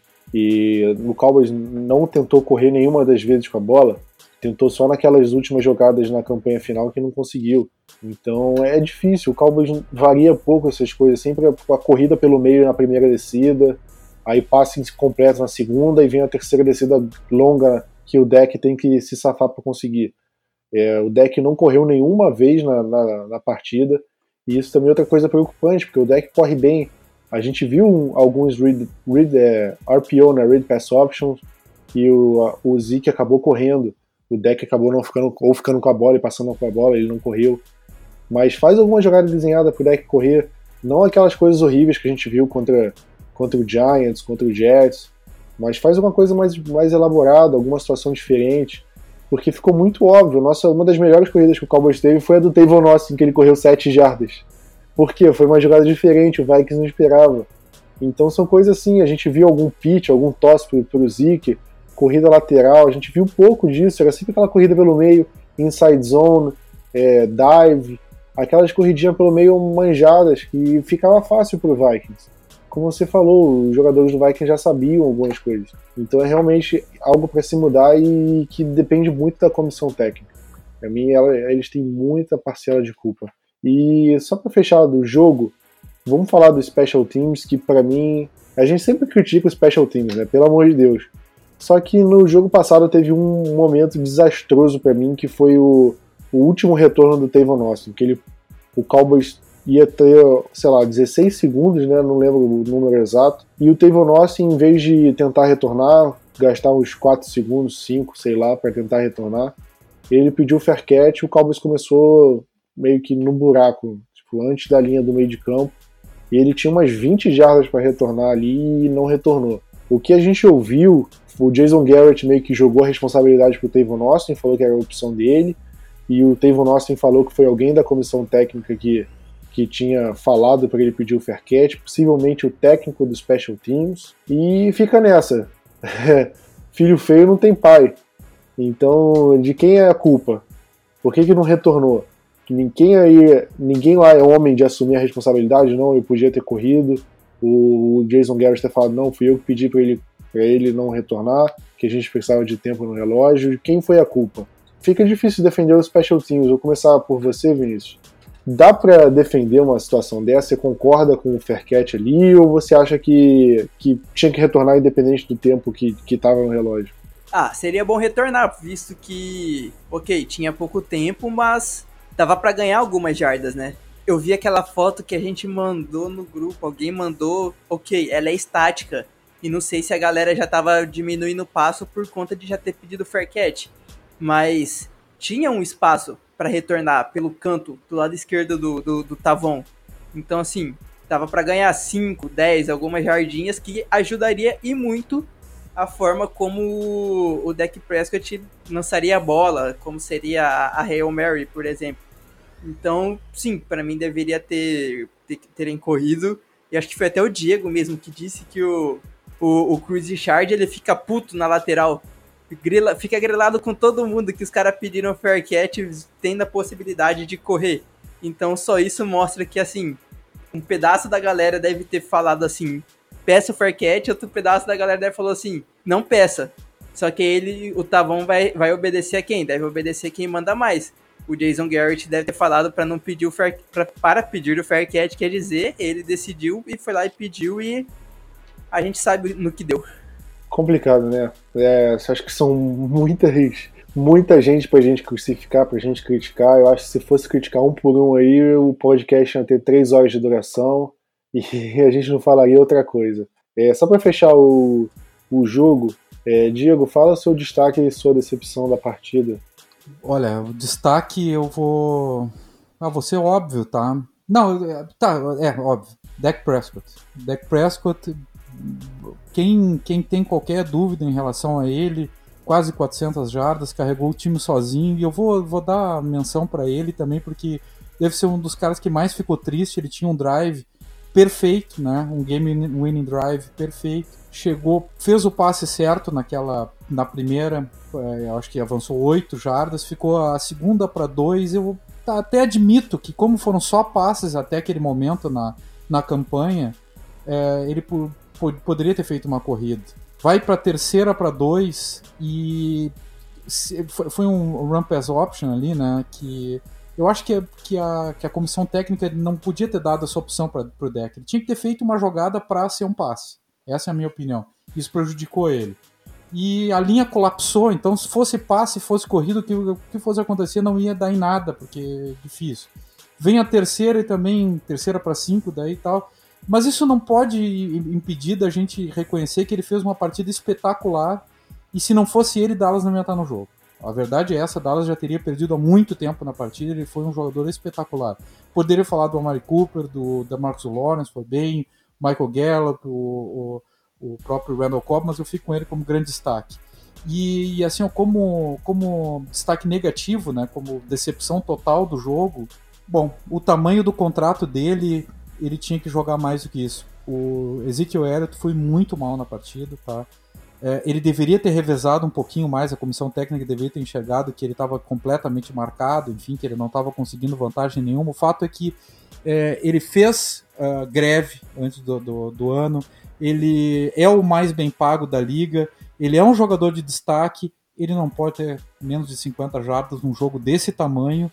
E o Cowboys não tentou correr nenhuma das vezes com a bola, tentou só naquelas últimas jogadas na campanha final que não conseguiu. Então é difícil, o Cowboys varia pouco essas coisas, sempre a corrida pelo meio na primeira descida, aí passe completo na segunda e vem a terceira descida longa que o deck tem que se safar para conseguir. É, o deck não correu nenhuma vez na, na, na partida, e isso também é outra coisa preocupante, porque o deck corre bem. A gente viu um, alguns read, read, é, R P O, né, Read Pass Options, e o, a, o Zeke acabou correndo. O deck acabou não ficando, ou ficando com a bola e passando com a bola, ele não correu. Mas faz alguma jogada desenhada pro deck correr, não aquelas coisas horríveis que a gente viu contra, contra o Giants, contra o Jets, mas faz alguma coisa mais, mais elaborada, alguma situação diferente, porque ficou muito óbvio. Nossa, uma das melhores corridas que o Cowboys teve foi a do Tavon Austin, que ele correu sete jardas. Por quê? Foi uma jogada diferente, o Vikings não esperava. Então são coisas assim, a gente viu algum pitch, algum tosse pro, pro Zeke, corrida lateral, a gente viu pouco disso, era sempre aquela corrida pelo meio, inside zone, é, dive, aquelas corridinhas pelo meio manjadas, que ficava fácil pro Vikings. Como você falou, os jogadores do Vikings já sabiam algumas coisas. Então é realmente algo para se mudar e que depende muito da comissão técnica. Para mim, ela, eles têm muita parcela de culpa. E só para fechar do jogo, vamos falar do Special Teams, que para mim, a gente sempre critica o Special Teams, né? Pelo amor de Deus. Só que no jogo passado teve um momento desastroso para mim, que foi o, o último retorno do Tavon Austin, que ele, o Cowboys ia ter, sei lá, dezesseis segundos, né? Não lembro o número exato. E o Tavon Austin, em vez de tentar retornar, gastar uns quatro segundos, cinco, sei lá, para tentar retornar, ele pediu o fair catch, o Cowboys começou meio que no buraco, tipo, antes da linha do meio de campo, e ele tinha umas vinte jardas para retornar ali e não retornou. O que a gente ouviu, o Jason Garrett meio que jogou a responsabilidade pro Tavon Austin, falou que era a opção dele, e o Tavon Austin falou que foi alguém da comissão técnica que, que tinha falado para ele pedir o fair catch, possivelmente o técnico do Special Teams, e fica nessa. Filho feio não tem pai. Então, de quem é a culpa? Por que que não retornou? Ninguém, aí, ninguém lá é homem de assumir a responsabilidade, não, eu podia ter corrido, o Jason Garrett ter falado, não, fui eu que pedi para ele, pra ele não retornar, que a gente precisava de tempo no relógio. Quem foi a culpa? Fica difícil defender os Special Teams. Vou começar por você, Vinícius. Dá para defender uma situação dessa? Você concorda com o fair catch ali, ou você acha que, que tinha que retornar independente do tempo que estava no relógio? Ah, seria bom retornar, visto que, ok, tinha pouco tempo, mas dava pra ganhar algumas jardas, né? Eu vi aquela foto que a gente mandou no grupo, alguém mandou, ok, ela é estática, e não sei se a galera já tava diminuindo o passo por conta de já ter pedido fair catch, mas tinha um espaço pra retornar pelo canto do lado esquerdo do, do, do Tavon. Então, assim, dava pra ganhar cinco, dez, algumas jardinhas que ajudaria e muito a forma como o Dak Prescott lançaria a bola, como seria a Hail Mary, por exemplo. Então, sim, para mim deveria ter, ter terem corrido, e acho que foi até o Diego mesmo que disse que o, O, o Cruz Richard, ele fica puto na lateral. Grila, fica grilado com todo mundo que os caras pediram fair catch, tendo a possibilidade de correr. Então só isso mostra que, assim, um pedaço da galera deve ter falado assim, peça o fair catch, outro pedaço da galera deve falar assim, não peça. Só que ele, o Tavon vai, vai obedecer a quem? Deve obedecer quem manda mais. O Jason Garrett deve ter falado para não pedir o fair, pra, para pedir o fair catch, quer dizer, ele decidiu e foi lá e pediu e a gente sabe no que deu. Complicado, né? É, acho que são muitas, muita gente pra gente crucificar, pra gente criticar. Eu acho que se fosse criticar um por um aí, o podcast ia ter três horas de duração e a gente não falaria outra coisa. É, só pra fechar o, o jogo, é, Diego, fala seu destaque e sua decepção da partida. Olha, o destaque eu vou... Ah, vou ser óbvio, tá? Não, tá, é óbvio. Dak Prescott. Dak Prescott, quem, quem tem qualquer dúvida em relação a ele, quase quatrocentas jardas, carregou o time sozinho, e eu vou, vou dar menção pra ele também, porque deve ser um dos caras que mais ficou triste. Ele tinha um drive perfeito, né? Um game winning drive perfeito. Chegou, fez o passe certo naquela, na primeira, eu acho que avançou oito jardas, ficou a segunda para dois. Eu até admito que, como foram só passes até aquele momento na, na campanha, é, ele po, po, poderia ter feito uma corrida. Vai para terceira para dois e se, foi, foi um run pass option ali, né? Que eu acho que, que, a, que a comissão técnica não podia ter dado essa opção para o Dak. Ele tinha que ter feito uma jogada para ser um passe. Essa é a minha opinião. Isso prejudicou ele. E a linha colapsou, então se fosse passe, fosse corrido, o que, o que fosse acontecer não ia dar em nada, porque é difícil. Vem a terceira e também, terceira para cinco daí e tal. Mas isso não pode impedir da gente reconhecer que ele fez uma partida espetacular, e se não fosse ele, Dallas não ia estar no jogo. A verdade é essa, Dallas já teria perdido há muito tempo na partida, ele foi um jogador espetacular. Poderia falar do Amari Cooper, do Demarcus Lawrence, foi bem... Michael Gallup, o, o, o próprio Randall Cobb, mas eu fico com ele como grande destaque. E, e assim, como, como destaque negativo, né, como decepção total do jogo, bom, o tamanho do contrato dele, ele tinha que jogar mais do que isso. O Ezekiel Elliott foi muito mal na partida, tá? É, ele deveria ter revezado um pouquinho mais, a comissão técnica deveria ter enxergado que ele estava completamente marcado, enfim, que ele não estava conseguindo vantagem nenhuma. O fato é que é, ele fez uh, greve antes do, do, do ano, ele é o mais bem pago da liga, ele é um jogador de destaque, ele não pode ter menos de cinquenta jardas num jogo desse tamanho,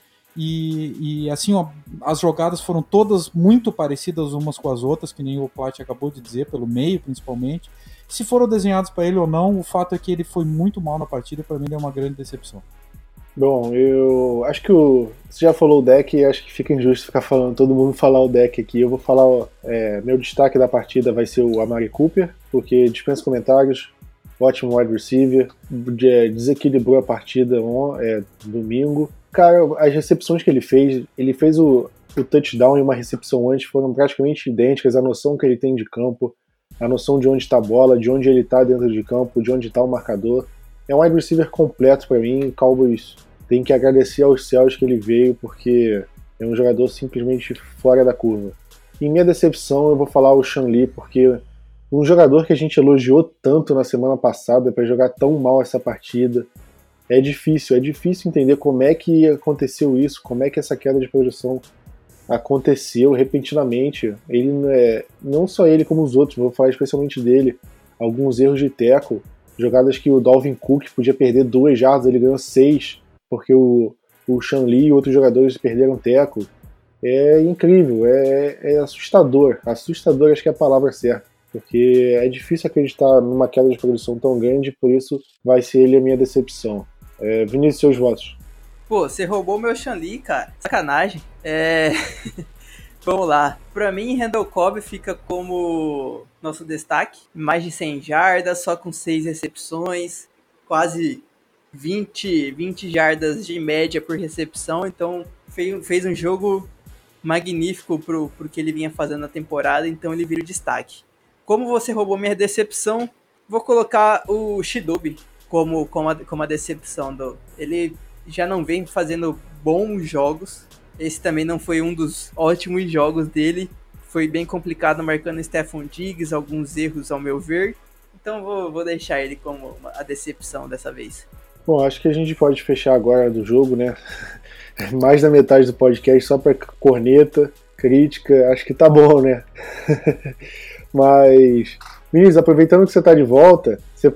e, e assim, ó, as jogadas foram todas muito parecidas umas com as outras, que nem o Plat acabou de dizer, pelo meio principalmente. Se foram desenhados para ele ou não, o fato é que ele foi muito mal na partida, e para mim ele é uma grande decepção. Bom, eu acho que o, você já falou o deck, acho que fica injusto ficar falando, todo mundo falar o deck aqui. Eu vou falar, é, meu destaque da partida vai ser o Amari Cooper, porque dispensa comentários, ótimo wide receiver, desequilibrou a partida é, domingo. Cara, as recepções que ele fez, ele fez o, o touchdown e uma recepção antes, foram praticamente idênticas, a noção que ele tem de campo, a noção de onde está a bola, de onde ele está dentro de campo, de onde está o marcador. É um wide receiver completo para mim, Cowboys tem que agradecer aos céus que ele veio, porque é um jogador simplesmente fora da curva. Em minha decepção, eu vou falar o Sean Lee, porque um jogador que a gente elogiou tanto na semana passada para jogar tão mal essa partida, é difícil, é difícil entender como é que aconteceu isso, como é que essa queda de produção aconteceu repentinamente. Ele não é, não só ele como os outros, vou falar especialmente dele, alguns erros de tackle, jogadas que o Dalvin Cook podia perder duas jardas, ele ganhou seis, porque o, o Sean Lee e outros jogadores perderam tackle. É incrível, é, é assustador, assustador acho que é a palavra certa, porque é difícil acreditar numa queda de produção tão grande, por isso vai ser ele a minha decepção. É, Vinícius, seus votos. Pô, você roubou meu Sean Lee, cara. Sacanagem. É... Vamos lá. Pra mim, Randall Cobb fica como nosso destaque. Mais de cem jardas, só com seis recepções. Quase vinte, vinte jardas de média por recepção. Então, fez, fez um jogo magnífico pro, pro que ele vinha fazendo na temporada. Então, ele vira o destaque. Como você roubou minha decepção, vou colocar o Chidobe como, como, a, como a decepção. Do, ele já não vem fazendo bons jogos. Esse também não foi um dos ótimos jogos dele. Foi bem complicado marcando Stephon Diggs, alguns erros ao meu ver. então vou, vou deixar ele como uma, a decepção dessa vez. Bom, acho que a gente pode fechar agora do jogo, né? Mais da metade do podcast só para corneta, crítica, acho que tá bom, né? Mas, Vinícius, aproveitando que você tá de volta, você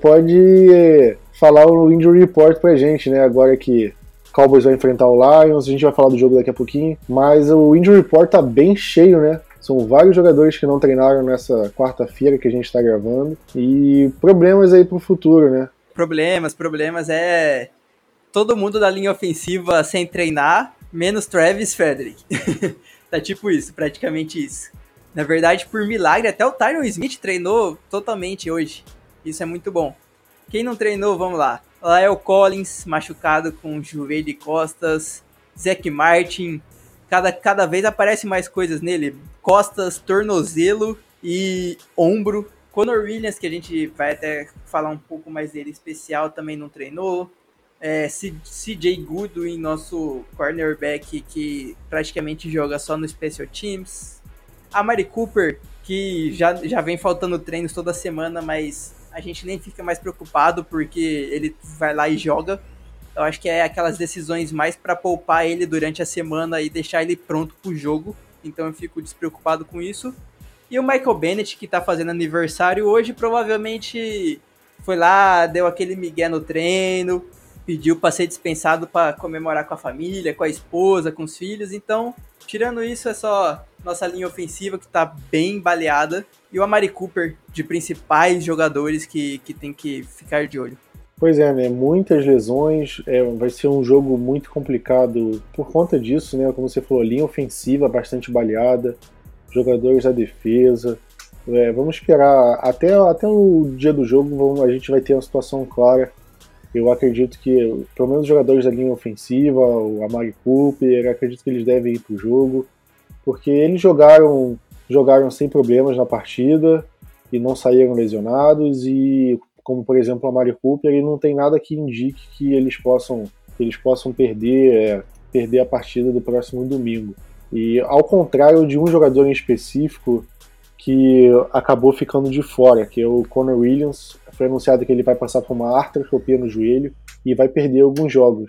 pode falar o Injury Report pra gente, né? Agora que o Cowboys vai enfrentar o Lions, a gente vai falar do jogo daqui a pouquinho, mas o Injury Report tá bem cheio, né? São vários jogadores que não treinaram nessa quarta-feira que a gente tá gravando, e problemas aí pro futuro, né? Problemas, problemas é todo mundo da linha ofensiva sem treinar, menos Travis Frederick. Tá tipo isso, praticamente isso. Na verdade, por milagre, até o Tyron Smith treinou totalmente hoje. Isso é muito bom. Quem não treinou, vamos lá. La'el Collins, machucado com joelho e costas. Zach Martin, cada, cada vez aparecem mais coisas nele. Costas, tornozelo e ombro. Connor Williams, que a gente vai até falar um pouco mais dele especial, também não treinou. É, C J Goodwin, nosso cornerback, que praticamente joga só no Special Teams. A Mari Cooper, que já, já vem faltando treinos toda semana, mas a gente nem fica mais preocupado porque ele vai lá e joga. Eu acho que é aquelas decisões mais para poupar ele durante a semana e deixar ele pronto pro jogo. Então eu fico despreocupado com isso. E o Michael Bennett, que tá fazendo aniversário hoje, provavelmente foi lá, deu aquele migué no treino, pediu para ser dispensado para comemorar com a família, com a esposa, com os filhos. Então, tirando isso, é só nossa linha ofensiva que tá bem baleada. E o Amari Cooper, de principais jogadores que, que tem que ficar de olho. Pois é, né? Muitas lesões, é, vai ser um jogo muito complicado por conta disso, né? Como você falou, linha ofensiva bastante baleada, jogadores da defesa. É, vamos esperar até, até o dia do jogo, vamos, a gente vai ter uma situação clara. Eu acredito que, pelo menos os jogadores da linha ofensiva, o Amari Cooper, acredito que eles devem ir para o jogo, porque eles jogaram, jogaram sem problemas na partida e não saíram lesionados, e como por exemplo o Amari Cooper, ele não tem nada que indique que eles possam, que eles possam perder, é, perder a partida do próximo domingo. E ao contrário de um jogador em específico que acabou ficando de fora, que é o Connor Williams. Foi anunciado que ele vai passar por uma artroscopia no joelho e vai perder alguns jogos.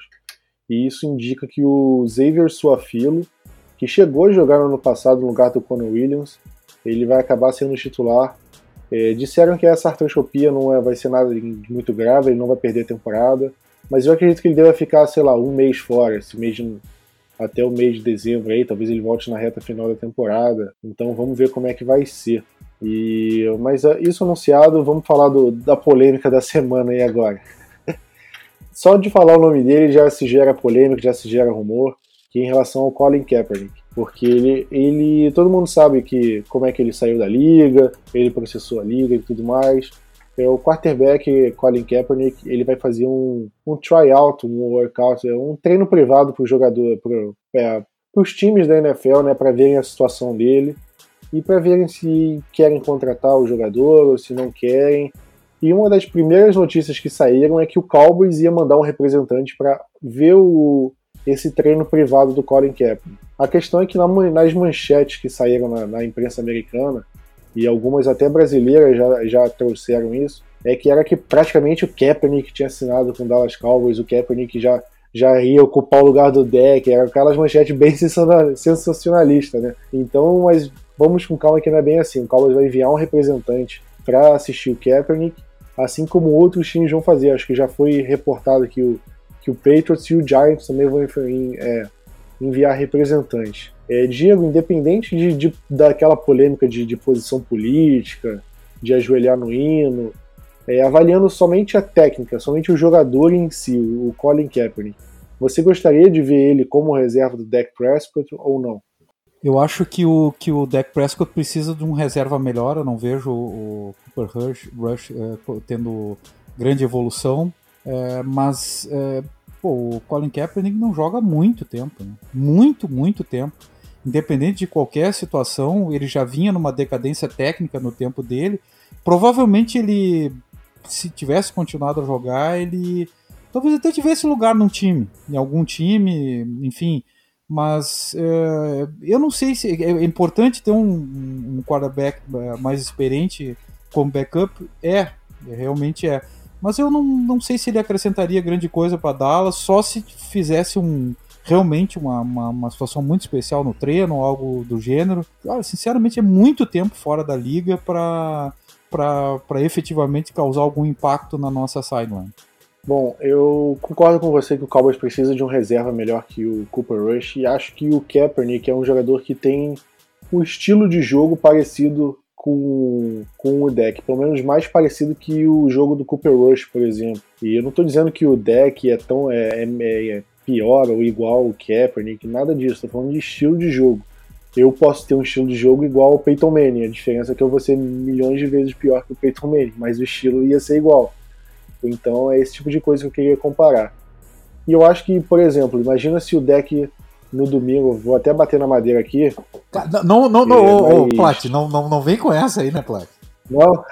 E isso indica que o Xavier Su'a-Filo, que chegou a jogar no ano passado no lugar do Connor Williams, ele vai acabar sendo titular. É, disseram que essa artroscopia não é, vai ser nada de muito grave, ele não vai perder a temporada, mas eu acredito que ele deve ficar, sei lá, um mês fora, esse mês de, até o mês de dezembro aí, talvez ele volte na reta final da temporada. Então vamos ver como é que vai ser. E, mas isso anunciado, vamos falar do, da polêmica da semana aí agora. Só de falar o nome dele já se gera polêmica, já se gera rumor, que é em relação ao Colin Kaepernick. Porque ele, ele, todo mundo sabe que, como é que ele saiu da liga, ele processou a liga e tudo mais. É, o quarterback Colin Kaepernick, ele vai fazer um, um tryout, um workout, um treino privado para o jogador, para os times da N F L, né, para verem a situação dele e para verem se querem contratar o jogador ou se não querem. E uma das primeiras notícias que saíram é que o Cowboys ia mandar um representante para ver o, esse treino privado do Colin Kaepernick. A questão é que na, nas manchetes que saíram na, na imprensa americana, e algumas até brasileiras já, já trouxeram isso, é que era que praticamente o Kaepernick tinha assinado com o Dallas Cowboys, o Kaepernick já, já ia ocupar o lugar do Dak, era aquelas manchetes bem sensacionalistas, né? Então, mas vamos com calma que não é bem assim, o Cowboys vai enviar um representante para assistir o Kaepernick, assim como outros times vão fazer. Acho que já foi reportado que o, que o Patriots e o Giants também vão é, enviar representantes. É, Diego, independente de, de, daquela polêmica de, de posição política, de ajoelhar no hino, é, avaliando somente a técnica, somente o jogador em si, o Colin Kaepernick, você gostaria de ver ele como reserva do Dak Prescott ou não? Eu acho que o, que o Dak Prescott precisa de um reserva melhor. Eu não vejo o, o Cooper Rush, Rush é, tendo grande evolução, é, mas é, pô, o Colin Kaepernick não joga há muito tempo, né? muito, muito tempo. Independente de qualquer situação, ele já vinha numa decadência técnica no tempo dele. Provavelmente ele, se tivesse continuado a jogar, ele talvez até tivesse lugar num time, em algum time, enfim. Mas é, eu não sei se é importante ter um, um quarterback mais experiente como backup, é, Realmente é. Mas eu não, não sei se ele acrescentaria grande coisa para Dallas, só se fizesse um realmente uma, uma, uma situação muito especial no treino ou algo do gênero. Cara, sinceramente, é muito tempo fora da liga para para efetivamente causar algum impacto na nossa sideline. Bom, eu concordo com você que o Cowboys precisa de um reserva melhor que o Cooper Rush, e acho que o Kaepernick é um jogador que tem um estilo de jogo parecido com, com o Dak, pelo menos mais parecido que o jogo do Cooper Rush, por exemplo. E eu não estou dizendo que o Dak é tão é, é, é pior ou igual ao Kaepernick, nada disso, estou falando de estilo de jogo. Eu posso ter um estilo de jogo igual ao Peyton Manning, a diferença é que eu vou ser milhões de vezes pior que o Peyton Manning, mas o estilo ia ser igual. Então é esse tipo de coisa que eu queria comparar. E eu acho que, por exemplo, imagina se o Dak no domingo, vou até bater na madeira aqui. Não, não, não, é, ô, mas... Plat, não, não, não vem com essa aí, né, Plat? Não.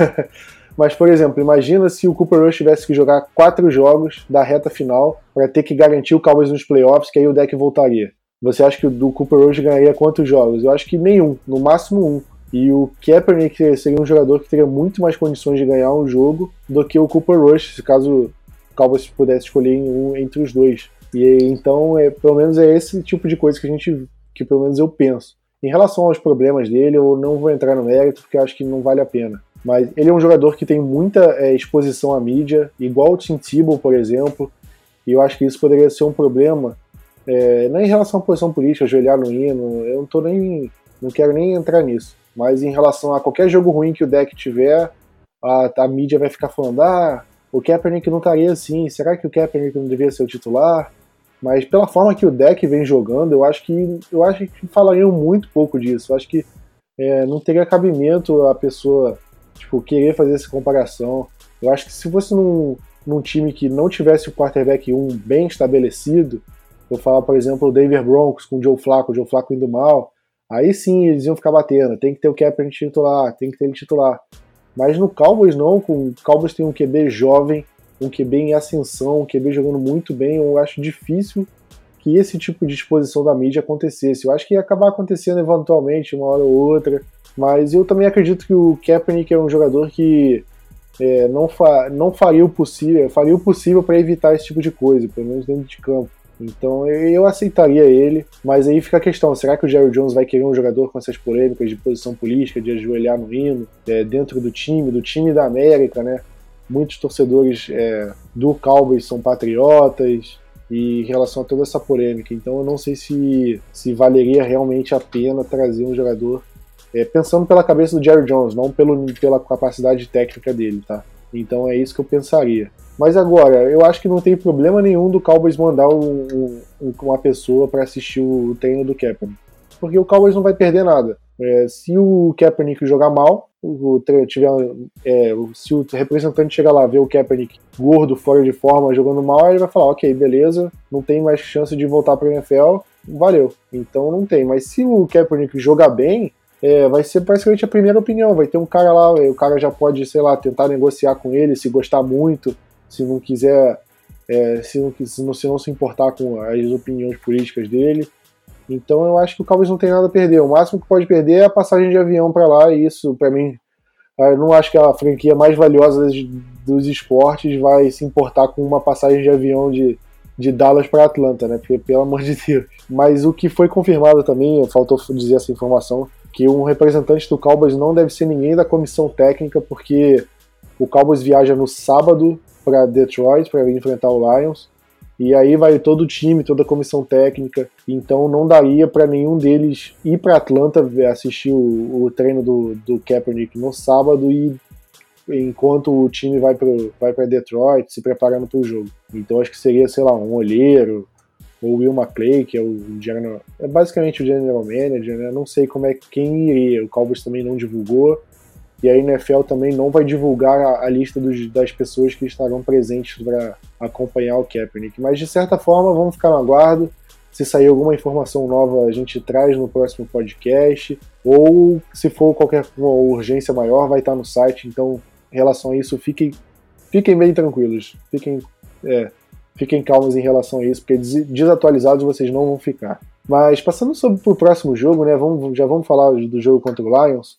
Mas, por exemplo, imagina se o Cooper Rush tivesse que jogar quatro jogos da reta final para ter que garantir o Cowboys nos playoffs, que aí o Dak voltaria. Você acha que o do Cooper Rush ganharia quantos jogos? Eu acho que nenhum, no máximo um. E o Kaepernick seria um jogador que teria muito mais condições de ganhar um jogo do que o Cooper Rush, se caso o Cowboys pudesse escolher um entre os dois. E então, é, pelo menos é esse tipo de coisa que a gente, que pelo menos eu penso. Em relação aos problemas dele, eu não vou entrar no mérito porque eu acho que não vale a pena. Mas ele é um jogador que tem muita é, exposição à mídia, igual o Tim Tebow, por exemplo, e eu acho que isso poderia ser um problema, é, não em relação à posição política, ajoelhar no hino, eu não tô nem, não quero nem entrar nisso. Mas em relação a qualquer jogo ruim que o Dak tiver, a, a mídia vai ficar falando, ah, o Kaepernick não estaria assim, será que o Kaepernick não deveria ser o titular? Mas pela forma que o Dak vem jogando, eu acho que eu acho que falariam muito pouco disso. Eu acho que é, não teria cabimento a pessoa tipo, querer fazer essa comparação. Eu acho que se fosse num, num time que não tivesse o quarterback um bem estabelecido, vou falar, por exemplo, o Denver Broncos com o Joe Flacco, o Joe Flacco indo mal, aí sim eles iam ficar batendo, tem que ter o Kaepernick titular, tem que ter ele titular. Mas no Cowboys não, com o Cowboys tem um Q B jovem, um Q B em ascensão, um Q B jogando muito bem, eu acho difícil que esse tipo de exposição da mídia acontecesse. Eu acho que ia acabar acontecendo eventualmente, uma hora ou outra, mas eu também acredito que o Kaepernick é um jogador que é, não, fa não faria o possível, faria o possível para evitar esse tipo de coisa, pelo menos dentro de campo. Então eu aceitaria ele, mas aí fica a questão, será que o Jerry Jones vai querer um jogador com essas polêmicas de posição política, de ajoelhar no hino, é, dentro do time, do time da América, né? Muitos torcedores é, do Cowboys são patriotas, e em relação a toda essa polêmica, então eu não sei se, se valeria realmente a pena trazer um jogador, é, pensando pela cabeça do Jerry Jones, não pelo, pela capacidade técnica dele, tá? Então é isso que eu pensaria. Mas agora, eu acho que não tem problema nenhum do Cowboys mandar um, um, uma pessoa para assistir o treino do Kaepernick, porque o Cowboys não vai perder nada. É, se o Kaepernick jogar mal, o, tiver, é, se o representante chegar lá ver o Kaepernick gordo, fora de forma, jogando mal, ele vai falar, ok, beleza, não tem mais chance de voltar para a N F L, valeu. Então não tem. Mas se o Kaepernick jogar bem, é, vai ser praticamente a primeira opinião. Vai ter um cara lá, o cara já pode, sei lá, tentar negociar com ele, se gostar muito, se não quiser, é, se, não, se, não, se não se importar com as opiniões políticas dele. Então eu acho que o Cowboys não tem nada a perder. O máximo que pode perder é a passagem de avião para lá, e isso, para mim, eu não acho que a franquia mais valiosa dos esportes vai se importar com uma passagem de avião de, de Dallas para Atlanta, né? Porque, pelo amor de Deus. Mas o que foi confirmado também, faltou dizer essa informação, que um representante do Cowboys não deve ser ninguém da comissão técnica, porque o Cowboys viaja no sábado para Detroit para enfrentar o Lions, e aí vai todo o time, toda a comissão técnica, então não daria para nenhum deles ir para Atlanta assistir o, o treino do, do Kaepernick no sábado, e enquanto o time vai para vai para Detroit se preparando para o jogo. Então acho que seria, sei lá, um olheiro, ou o Will McClay, que é o general, é basicamente o general manager, né? Não sei como é quem iria, o Cowboys também não divulgou, e a N F L também não vai divulgar a, a lista dos, das pessoas que estarão presentes para acompanhar o Kaepernick. Mas de certa forma, vamos ficar no aguardo. Se sair alguma informação nova, a gente traz no próximo podcast, ou se for qualquer urgência maior, vai estar no site. Então, em relação a isso, fiquem, fiquem bem tranquilos, fiquem, é, fiquem calmos em relação a isso, porque desatualizados vocês não vão ficar. Mas passando para o próximo jogo, né, vamos, já vamos falar do jogo contra o Lions.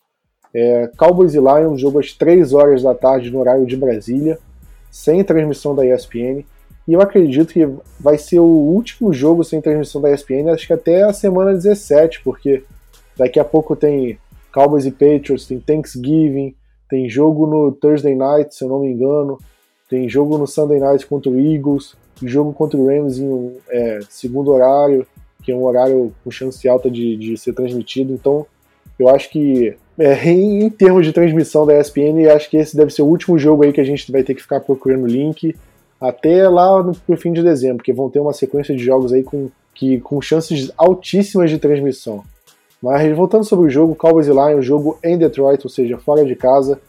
É, Cowboys e Lions, jogo às três horas da tarde no horário de Brasília, sem transmissão da E S P N. E eu acredito que vai ser o último jogo sem transmissão da E S P N, acho que até a semana dezessete, porque daqui a pouco tem Cowboys e Patriots, tem Thanksgiving, tem jogo no Thursday Night, se eu não me engano, tem jogo no Sunday Night contra o Eagles, jogo contra o Rams em um é, segundo horário, que é um horário com chance alta de, de ser transmitido. Então, eu acho que, é, em, em termos de transmissão da E S P N, acho que esse deve ser o último jogo aí que a gente vai ter que ficar procurando link até lá no, no fim de dezembro, porque vão ter uma sequência de jogos aí com, que, com chances altíssimas de transmissão. Mas voltando sobre o jogo, Cowboys e Lions, jogo em Detroit, ou seja, fora de casa,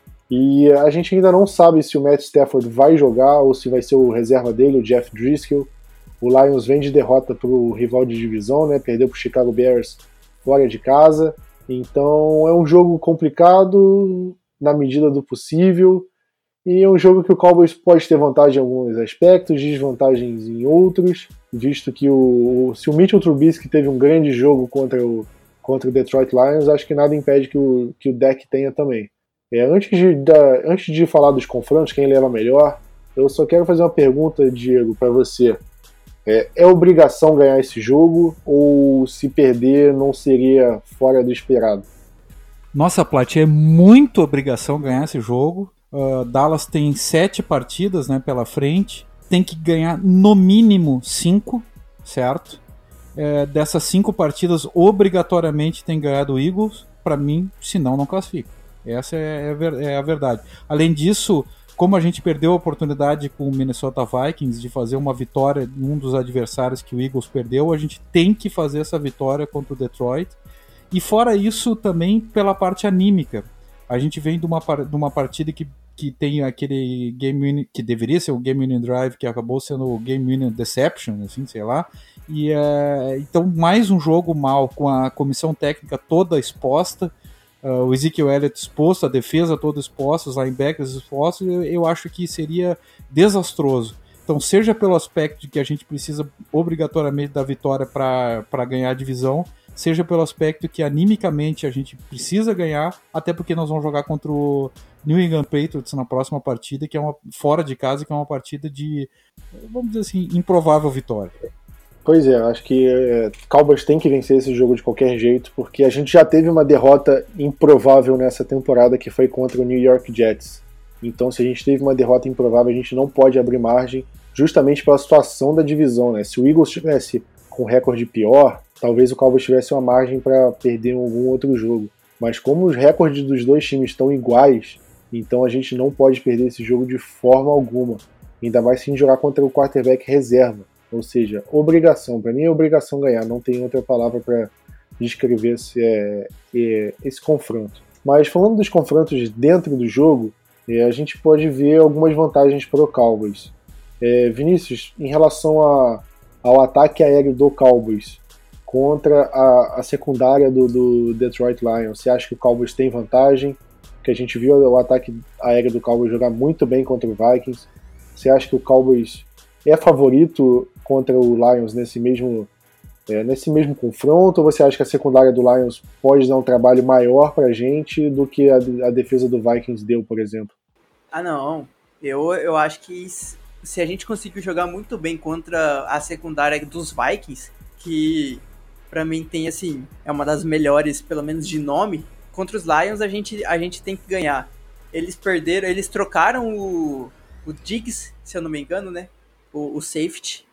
e a gente ainda não sabe se o Matt Stafford vai jogar ou se vai ser o reserva dele, o Jeff Driscoll. O Lions vem de derrota para o rival de divisão, né? Perdeu para o Chicago Bears fora de casa, então é um jogo complicado na medida do possível, e é um jogo que o Cowboys pode ter vantagem em alguns aspectos, desvantagens em outros, visto que o, se o Mitchell Trubisky teve um grande jogo contra o, contra o Detroit Lions, acho que nada impede que o, que o Dak tenha também. É, antes, de, da, antes de falar dos confrontos, quem leva melhor, eu só quero fazer uma pergunta, Diego, para você. É, é obrigação ganhar esse jogo ou se perder não seria fora do esperado? Nossa, Plat, é muito obrigação ganhar esse jogo. Uh, Dallas tem sete partidas, né, pela frente. Tem que ganhar no mínimo cinco, certo? É, dessas cinco partidas, obrigatoriamente tem que ganhar do Eagles. Para mim, senão não classifica. Essa é, é, ver, é a verdade. Além disso, como a gente perdeu a oportunidade com o Minnesota Vikings de fazer uma vitória em um dos adversários que o Eagles perdeu, a gente tem que fazer essa vitória contra o Detroit. E fora isso, também pela parte anímica. A gente vem de uma, de uma partida que, que tem aquele game winning, que deveria ser o Game Winning Drive, que acabou sendo o Game Winning Deception, assim, sei lá. E, é, então, mais um jogo mal, com a comissão técnica toda exposta, uh, o Ezekiel Elliott exposto, a defesa toda exposta, os linebackers expostos, eu, eu acho que seria desastroso. Então, seja pelo aspecto de que a gente precisa obrigatoriamente da vitória para ganhar a divisão, seja pelo aspecto que animicamente a gente precisa ganhar, até porque nós vamos jogar contra o New England Patriots na próxima partida, que é uma fora de casa, que é uma partida de, vamos dizer assim, improvável vitória. Pois é, acho que é, Cowboys tem que vencer esse jogo de qualquer jeito, porque a gente já teve uma derrota improvável nessa temporada, que foi contra o New York Jets. Então, se a gente teve uma derrota improvável, a gente não pode abrir margem, justamente pela situação da divisão, né? Se o Eagles tivesse com recorde pior, talvez o Cowboys tivesse uma margem para perder em algum outro jogo. Mas como os recordes dos dois times estão iguais, então a gente não pode perder esse jogo de forma alguma. Ainda mais se a gente jogar contra o quarterback reserva. Ou seja, obrigação. Para mim é obrigação ganhar. Não tem outra palavra para descrever esse, é, é, esse confronto. Mas falando dos confrontos dentro do jogo, é, a gente pode ver algumas vantagens para o Cowboys. É, Vinícius, em relação a, ao ataque aéreo do Cowboys contra a, a secundária do, do Detroit Lions, você acha que o Cowboys tem vantagem? Porque a gente viu o ataque aéreo do Cowboys jogar muito bem contra o Vikings. Você acha que o Cowboys é favorito contra o Lions nesse mesmo, é, nesse mesmo confronto? Ou você acha que a secundária do Lions pode dar um trabalho maior pra gente do que a, a defesa do Vikings deu, por exemplo? Ah, não. Eu, eu acho que se a gente conseguir jogar muito bem contra a secundária dos Vikings, que pra mim tem, assim, é uma das melhores, pelo menos de nome, contra os Lions a gente, a gente tem que ganhar. Eles perderam, eles trocaram o, o Diggs, se eu não me engano, né? O, o safety.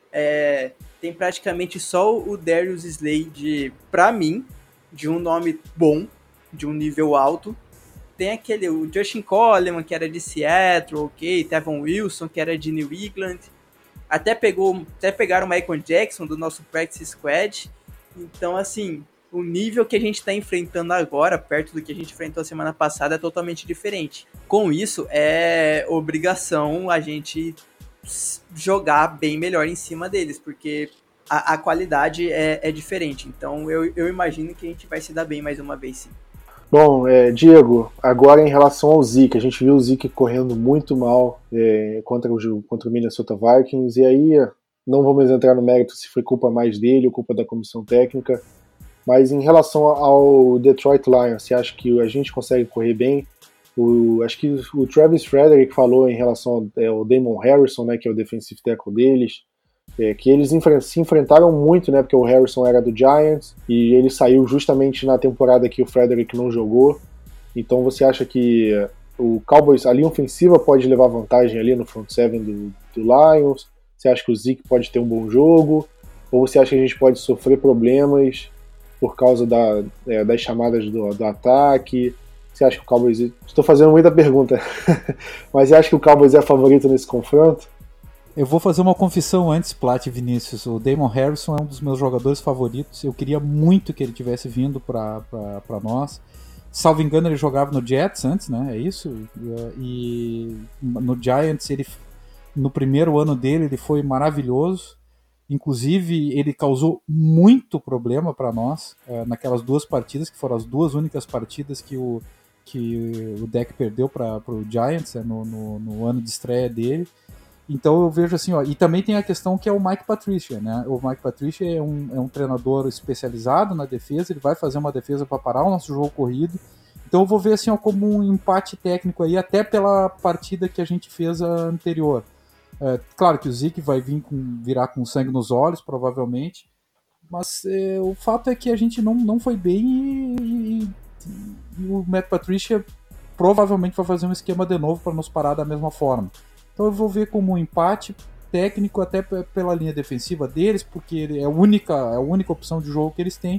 É, tem praticamente só o Darius Slade, pra mim, de um nome bom, de um nível alto. Tem aquele, o Justin Coleman, que era de Seattle, ok, Tevon Wilson, que era de New England. Até, pegou, até pegaram o Michael Jackson, do nosso Practice Squad. Então, assim, o nível que a gente está enfrentando agora, perto do que a gente enfrentou a semana passada, é totalmente diferente. Com isso, é obrigação a gente jogar bem melhor em cima deles, porque a, a qualidade é, é diferente. Então, eu, eu imagino que a gente vai se dar bem mais uma vez, sim. Bom, é, Diego, agora em relação ao Zeke, a gente viu o Zeke correndo muito mal é, contra, o, contra o Minnesota Vikings, e aí não vamos entrar no mérito se foi culpa mais dele ou culpa da comissão técnica, Mas em relação ao Detroit Lions, você acha que a gente consegue correr bem? O, acho que o Travis Frederick falou em relação ao, é, ao Damon Harrison, né, que é o defensive tackle deles, é, que eles enfre- se enfrentaram muito, né, porque o Harrison era do Giants e ele saiu justamente na temporada que o Frederick não jogou. Então você acha que o Cowboys, a linha ofensiva pode levar vantagem ali no front seven do, do Lions? Você acha que o Zeke pode ter um bom jogo? Ou você acha que a gente pode sofrer problemas por causa da, é, das chamadas do, do ataque? Você acha que o Cowboys... Estou fazendo muita pergunta, mas você acha que o Cowboys é favorito nesse confronto? Eu vou fazer uma confissão antes, Plat e Vinícius. O Damon Harrison é um dos meus jogadores favoritos. Eu queria muito que ele tivesse vindo para nós. Salvo engano, ele jogava no Jets antes, né? É isso? E no Giants, ele, no primeiro ano dele, ele foi maravilhoso. Inclusive, ele causou muito problema para nós uh, naquelas duas partidas, que foram as duas únicas partidas que o, que o Dak perdeu para o Giants, né, no, no, no ano de estreia dele. Então eu vejo assim, ó, e também tem a questão que é o Mike Patricia, né? O Mike Patricia é um, é um treinador especializado na defesa, ele vai fazer uma defesa para parar o nosso jogo corrido. Então eu vou ver assim, ó, como um empate técnico aí, até pela partida que a gente fez a anterior. É, claro que o Zeke vai vir com, virar com sangue nos olhos, provavelmente, mas é, o fato é que a gente não, não foi bem e, e, e o Matt Patricia provavelmente vai fazer um esquema de novo para nos parar da mesma forma. Então eu vou ver como um empate técnico até pela linha defensiva deles, porque é a única, é a única opção de jogo que eles têm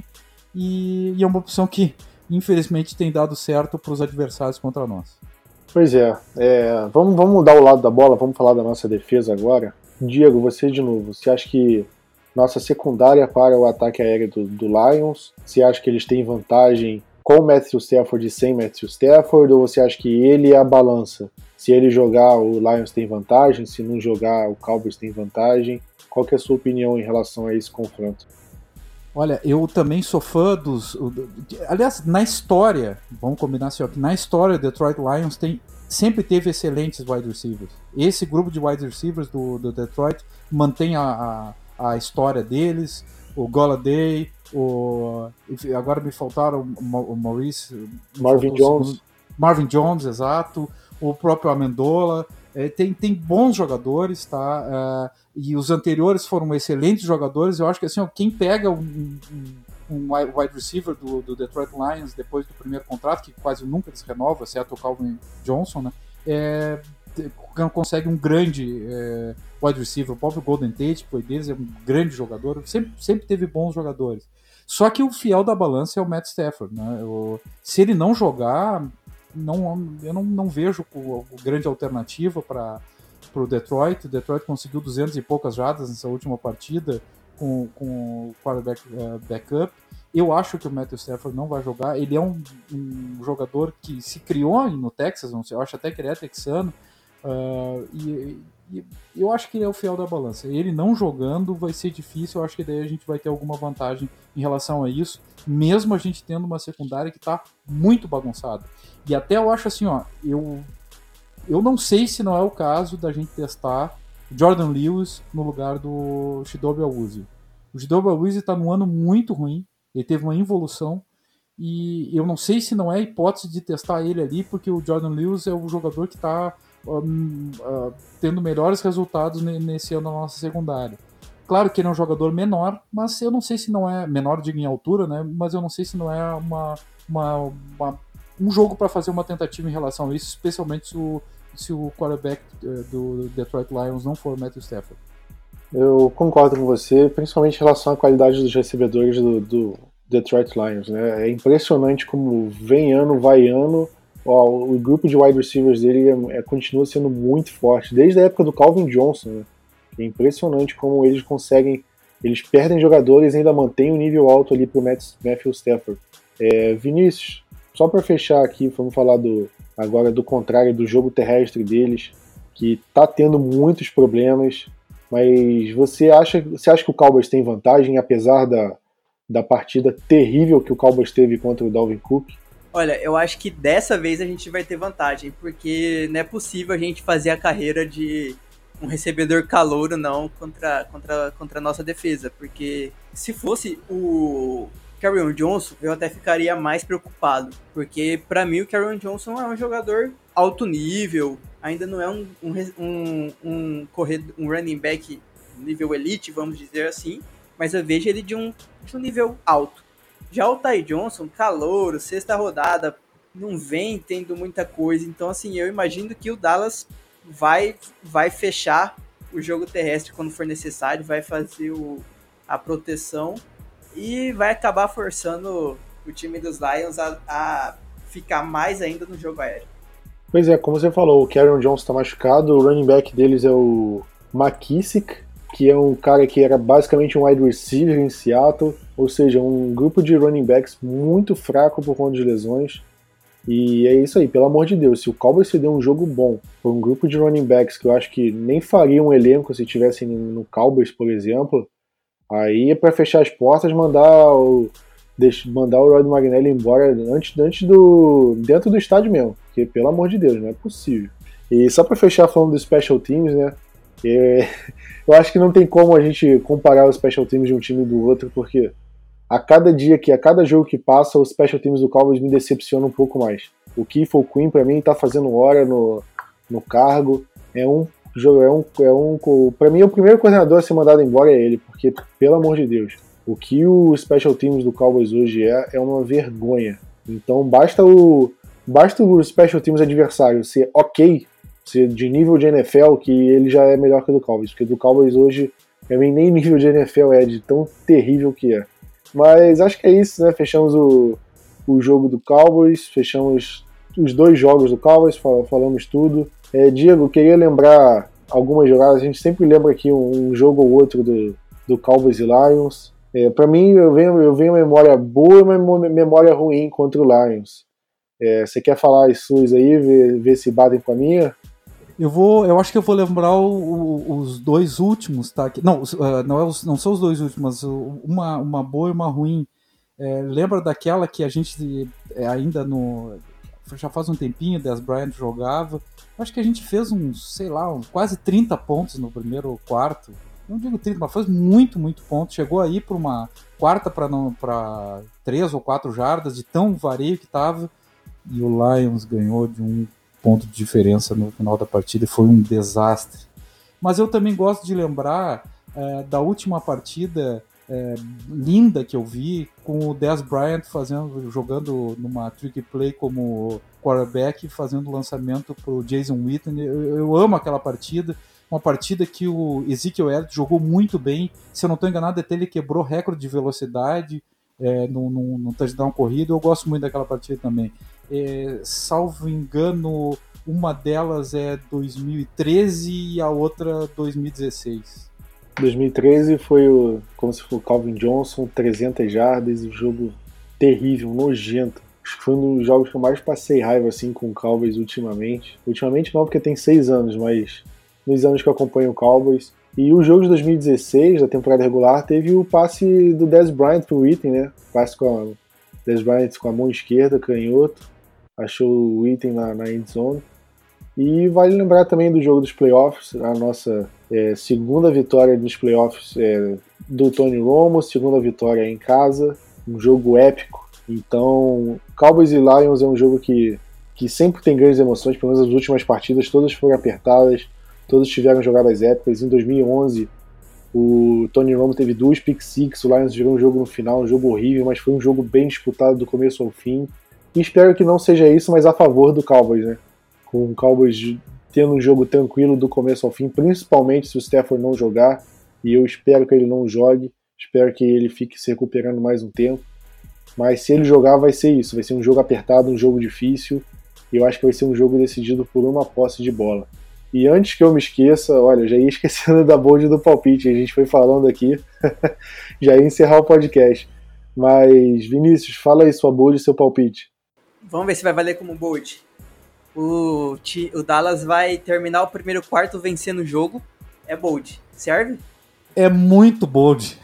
e, e é uma opção que infelizmente tem dado certo para os adversários contra nós. Pois é, é vamos, vamos mudar o lado da bola, vamos falar da nossa defesa agora. Diego, você de novo, você acha que nossa secundária para o ataque aéreo do, do Lions, você acha que eles têm vantagem com o Matthew Stafford e sem Matthew Stafford, ou você acha que ele é a balança? Se ele jogar, o Lions tem vantagem, se não jogar, o Cowboys tem vantagem. Qual que é a sua opinião em relação a esse confronto? Olha, eu também sou fã dos... Aliás, na história, vamos combinar assim, ó, que na história o Detroit Lions tem, sempre teve excelentes wide receivers. Esse grupo de wide receivers do, do Detroit mantém a, a, a história deles, o Golladay, o... agora me faltaram o Maurice... Marvin Jones. Marvin Jones, exato. O próprio Amendola. É, tem, tem bons jogadores, tá? É, e os anteriores foram excelentes jogadores. Eu acho que assim, ó, quem pega um, um, um wide receiver do, do Detroit Lions depois do primeiro contrato, que quase nunca eles renovam, exceto o Calvin Johnson, né? É, consegue um grande é, wide receiver. O próprio Golden Tate, que foi deles, é um grande jogador. Sempre, sempre teve bons jogadores. Só que o fiel da balança é o Matt Stafford, né? O, se ele não jogar... Não, eu não, não vejo o, o grande alternativa para o Detroit. O Detroit conseguiu duzentas e poucas jardas nessa última partida com, com o quarterback uh, backup. Eu acho que o Matthew Stafford não vai jogar. Ele é um, um jogador que se criou no Texas, não sei, eu acho até que ele é texano, uh, e, e eu acho que ele é o fiel da balança. Ele não jogando vai ser difícil, eu acho que daí a gente vai ter alguma vantagem em relação a isso, mesmo a gente tendo uma secundária que está muito bagunçada. E até eu acho assim, ó, eu, eu não sei se não é o caso da gente testar Jordan Lewis no lugar do Chidobe Awuzie. O Chidobe Awuzie está num ano muito ruim, ele teve uma involução, e eu não sei se não é a hipótese de testar ele ali, porque o Jordan Lewis é o jogador que está um, uh, tendo melhores resultados nesse ano na nossa secundária. Claro que ele é um jogador menor, mas eu não sei se não é, menor digo em altura, né? Mas eu não sei se não é uma, uma, uma um jogo para fazer uma tentativa em relação a isso, especialmente se o, se o quarterback do Detroit Lions não for o Matthew Stafford. Eu concordo com você, principalmente em relação à qualidade dos recebedores do, do Detroit Lions, né? É impressionante como vem ano, vai ano, ó, o grupo de wide receivers dele é, é, continua sendo muito forte, desde a época do Calvin Johnson, né? É impressionante como eles conseguem, eles perdem jogadores e ainda mantêm um nível alto ali pro Matthew Stafford. É, Vinícius, só para fechar aqui, vamos falar do, agora do contrário, do jogo terrestre deles, que tá tendo muitos problemas, mas você acha, você acha que o Cowboys tem vantagem, apesar da, da partida terrível que o Cowboys teve contra o Dalvin Cook? Olha, eu acho que dessa vez a gente vai ter vantagem, porque não é possível a gente fazer a carreira de um recebedor calouro, não, contra, contra, contra a nossa defesa, porque se fosse o... Kerryon Johnson, eu até ficaria mais preocupado, porque pra mim o Kerryon Johnson é um jogador alto nível, ainda não é um, um, um, um, corredor, um running back nível elite, vamos dizer assim, mas eu vejo ele de um, de um nível alto. Já o Ty Johnson, calouro, sexta rodada, não vem tendo muita coisa, então assim, eu imagino que o Dallas vai, vai fechar o jogo terrestre quando for necessário, vai fazer o, a proteção e vai acabar forçando o time dos Lions a, a ficar mais ainda no jogo aéreo. Pois é, como você falou, o Kerryon Johnson está machucado, o running back deles é o McKissick, que é um cara que era basicamente um wide receiver em Seattle, ou seja, um grupo de running backs muito fraco por conta de lesões. E é isso aí, pelo amor de Deus, se o Cowboys se der um jogo bom por um grupo de running backs que eu acho que nem faria um elenco se estivessem no Cowboys, por exemplo, aí é para fechar as portas, mandar o, deixa, mandar o Rod Marinelli embora antes, antes do, dentro do estádio mesmo, porque pelo amor de Deus, não é possível. E só para fechar falando dos special teams, né, é, eu acho que não tem como a gente comparar os special teams de um time e do outro, porque a cada dia que, a cada jogo que passa, os special teams do Cowboys me decepcionam um pouco mais. O Keith O'Quinn, pra mim, tá fazendo hora no, no cargo. É um jogo, é um, é um. Pra mim, o primeiro coordenador a ser mandado embora é ele, porque, pelo amor de Deus, o que o special teams do Cowboys hoje é, é uma vergonha. Então, basta o, basta o special teams adversário ser ok, ser de nível de N F L, que ele já é melhor que o do Cowboys, porque do Cowboys hoje, pra mim, nem nível de N F L é, de tão terrível que é. Mas acho que é isso, né? Fechamos o, o jogo do Cowboys, fechamos os dois jogos do Cowboys, falamos tudo. É, Diego, queria lembrar algumas jogadas, a gente sempre lembra aqui um, um jogo ou outro do, do Cowboys e Lions. É, para mim, eu venho, eu venho memória boa e uma memória ruim contra o Lions. É, você quer falar as suas aí, ver, ver se batem com a minha? Eu vou, eu acho que eu vou lembrar o, o, os dois últimos, tá? Não, uh, não, é os, não são os dois últimos, mas uma, uma boa e uma ruim. É, lembra daquela que a gente é, ainda no já faz um tempinho, Dez Bryant jogava. Acho que a gente fez uns, sei lá, uns quase trinta pontos no primeiro quarto. Não digo trinta, mas fez muito, muito pontos. Chegou aí para uma quarta para três ou quatro jardas de tão vareio que estava. E o Lions ganhou de um ponto de diferença no final da partida e foi um desastre. Mas eu também gosto de lembrar é, da última partida é, linda que eu vi, com o Dez Bryant fazendo, jogando numa trick play como quarterback, fazendo lançamento para o Jason Witten. Eu, eu amo aquela partida, uma partida que o Ezekiel Elliott jogou muito bem. Se eu não estou enganado, até ele quebrou recorde de velocidade é, no, no, no touchdown corrido. Eu gosto muito daquela partida também. É, salvo engano, uma delas é dois mil e treze e a outra dois mil e dezesseis. dois mil e treze foi o, como se fosse o Calvin Johnson, trezentas jardas, um jogo terrível, nojento. Acho que foi um dos jogos que eu mais passei raiva assim, com o Cowboys ultimamente. Ultimamente não, porque tem seis anos, mas nos anos que eu acompanho o Cowboys. E o jogo de dois mil e dezesseis, da temporada regular, teve o passe do Dez Bryant pro Witten, né? Passe com a Dez Bryant com a mão esquerda, canhoto. Achou o Witten na, na end zone. E vale lembrar também do jogo dos playoffs, a nossa é, segunda vitória nos playoffs é, do Tony Romo, segunda vitória em casa, um jogo épico. Então, Cowboys e Lions é um jogo que, que sempre tem grandes emoções, pelo menos as últimas partidas, todas foram apertadas, todas tiveram jogadas épicas. Em dois mil e onze, o Tony Romo teve duas pick six, o Lions virou um jogo no final, um jogo horrível, mas foi um jogo bem disputado do começo ao fim. E espero que não seja isso, mas a favor do Cowboys, né? Com o Cowboys tendo um jogo tranquilo do começo ao fim, principalmente se o Stafford não jogar, e eu espero que ele não jogue, espero que ele fique se recuperando mais um tempo, mas se ele jogar vai ser isso, vai ser um jogo apertado, um jogo difícil, e eu acho que vai ser um jogo decidido por uma posse de bola. E antes que eu me esqueça, olha, eu já ia esquecendo da bold do palpite, a gente foi falando aqui, já ia encerrar o podcast, mas Vinícius, fala aí sua bold e seu palpite. Vamos ver se vai valer como bold. O, o Dallas vai terminar o primeiro quarto vencendo o jogo. É bold. Serve? É muito bold.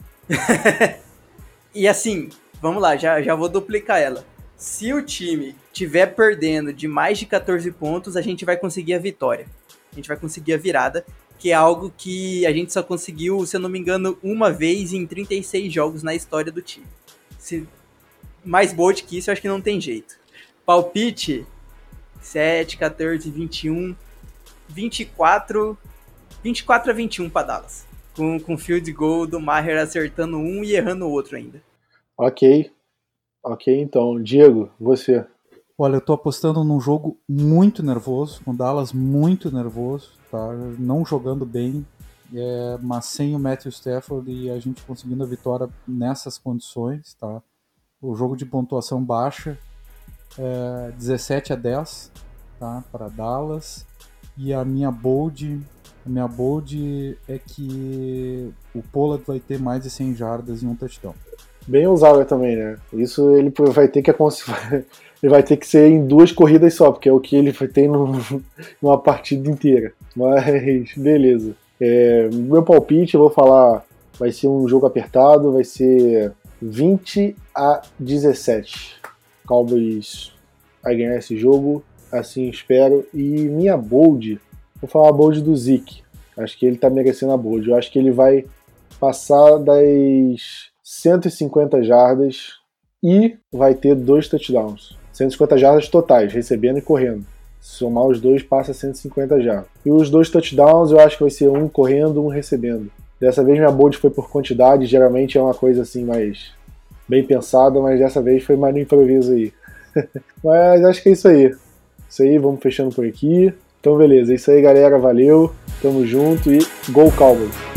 E assim, vamos lá, já, já vou duplicar ela. Se o time estiver perdendo de mais de catorze pontos, a gente vai conseguir a vitória. A gente vai conseguir a virada, que é algo que a gente só conseguiu, se eu não me engano, uma vez em trinta e seis jogos na história do time. se mais bold que isso, eu acho que não tem jeito. Palpite, sete, quatorze, vinte e um, vinte e quatro, vinte e quatro a vinte e um para Dallas. Com, com field goal do Maher acertando um e errando o outro ainda. Ok. Ok, então. Diego, você. Olha, eu tô apostando num jogo muito nervoso, com Dallas muito nervoso, tá? Não jogando bem, é, mas sem o Matthew Stafford e a gente conseguindo a vitória nessas condições, tá? O jogo de pontuação baixa, é, dezessete a dez, tá? Para Dallas. E a minha bold, a minha bold é que o Pollard vai ter mais de cem jardas e um touchdown. Bem ousado também, né? Isso ele vai ter que ele vai ter que ser em duas corridas só, porque é o que ele tem numa partida inteira. Mas beleza. É, meu palpite, eu vou falar, vai ser um jogo apertado, vai ser vinte a dezessete. Cowboys vai ganhar esse jogo, assim espero. E minha bold, vou falar a bold do Zeke. Acho que ele tá merecendo a bold. Eu acho que ele vai passar das cento e cinquenta jardas e vai ter dois touchdowns. cento e cinquenta jardas totais, recebendo e correndo. Se somar os dois, passa cento e cinquenta jardas. E os dois touchdowns eu acho que vai ser um correndo, um recebendo. Dessa vez minha bold foi por quantidade, geralmente é uma coisa assim mais bem pensada, mas dessa vez foi mais no improviso aí. Mas acho que é isso aí. Isso aí, vamos fechando por aqui. Então beleza, é isso aí galera, valeu, tamo junto e Go Cowboys!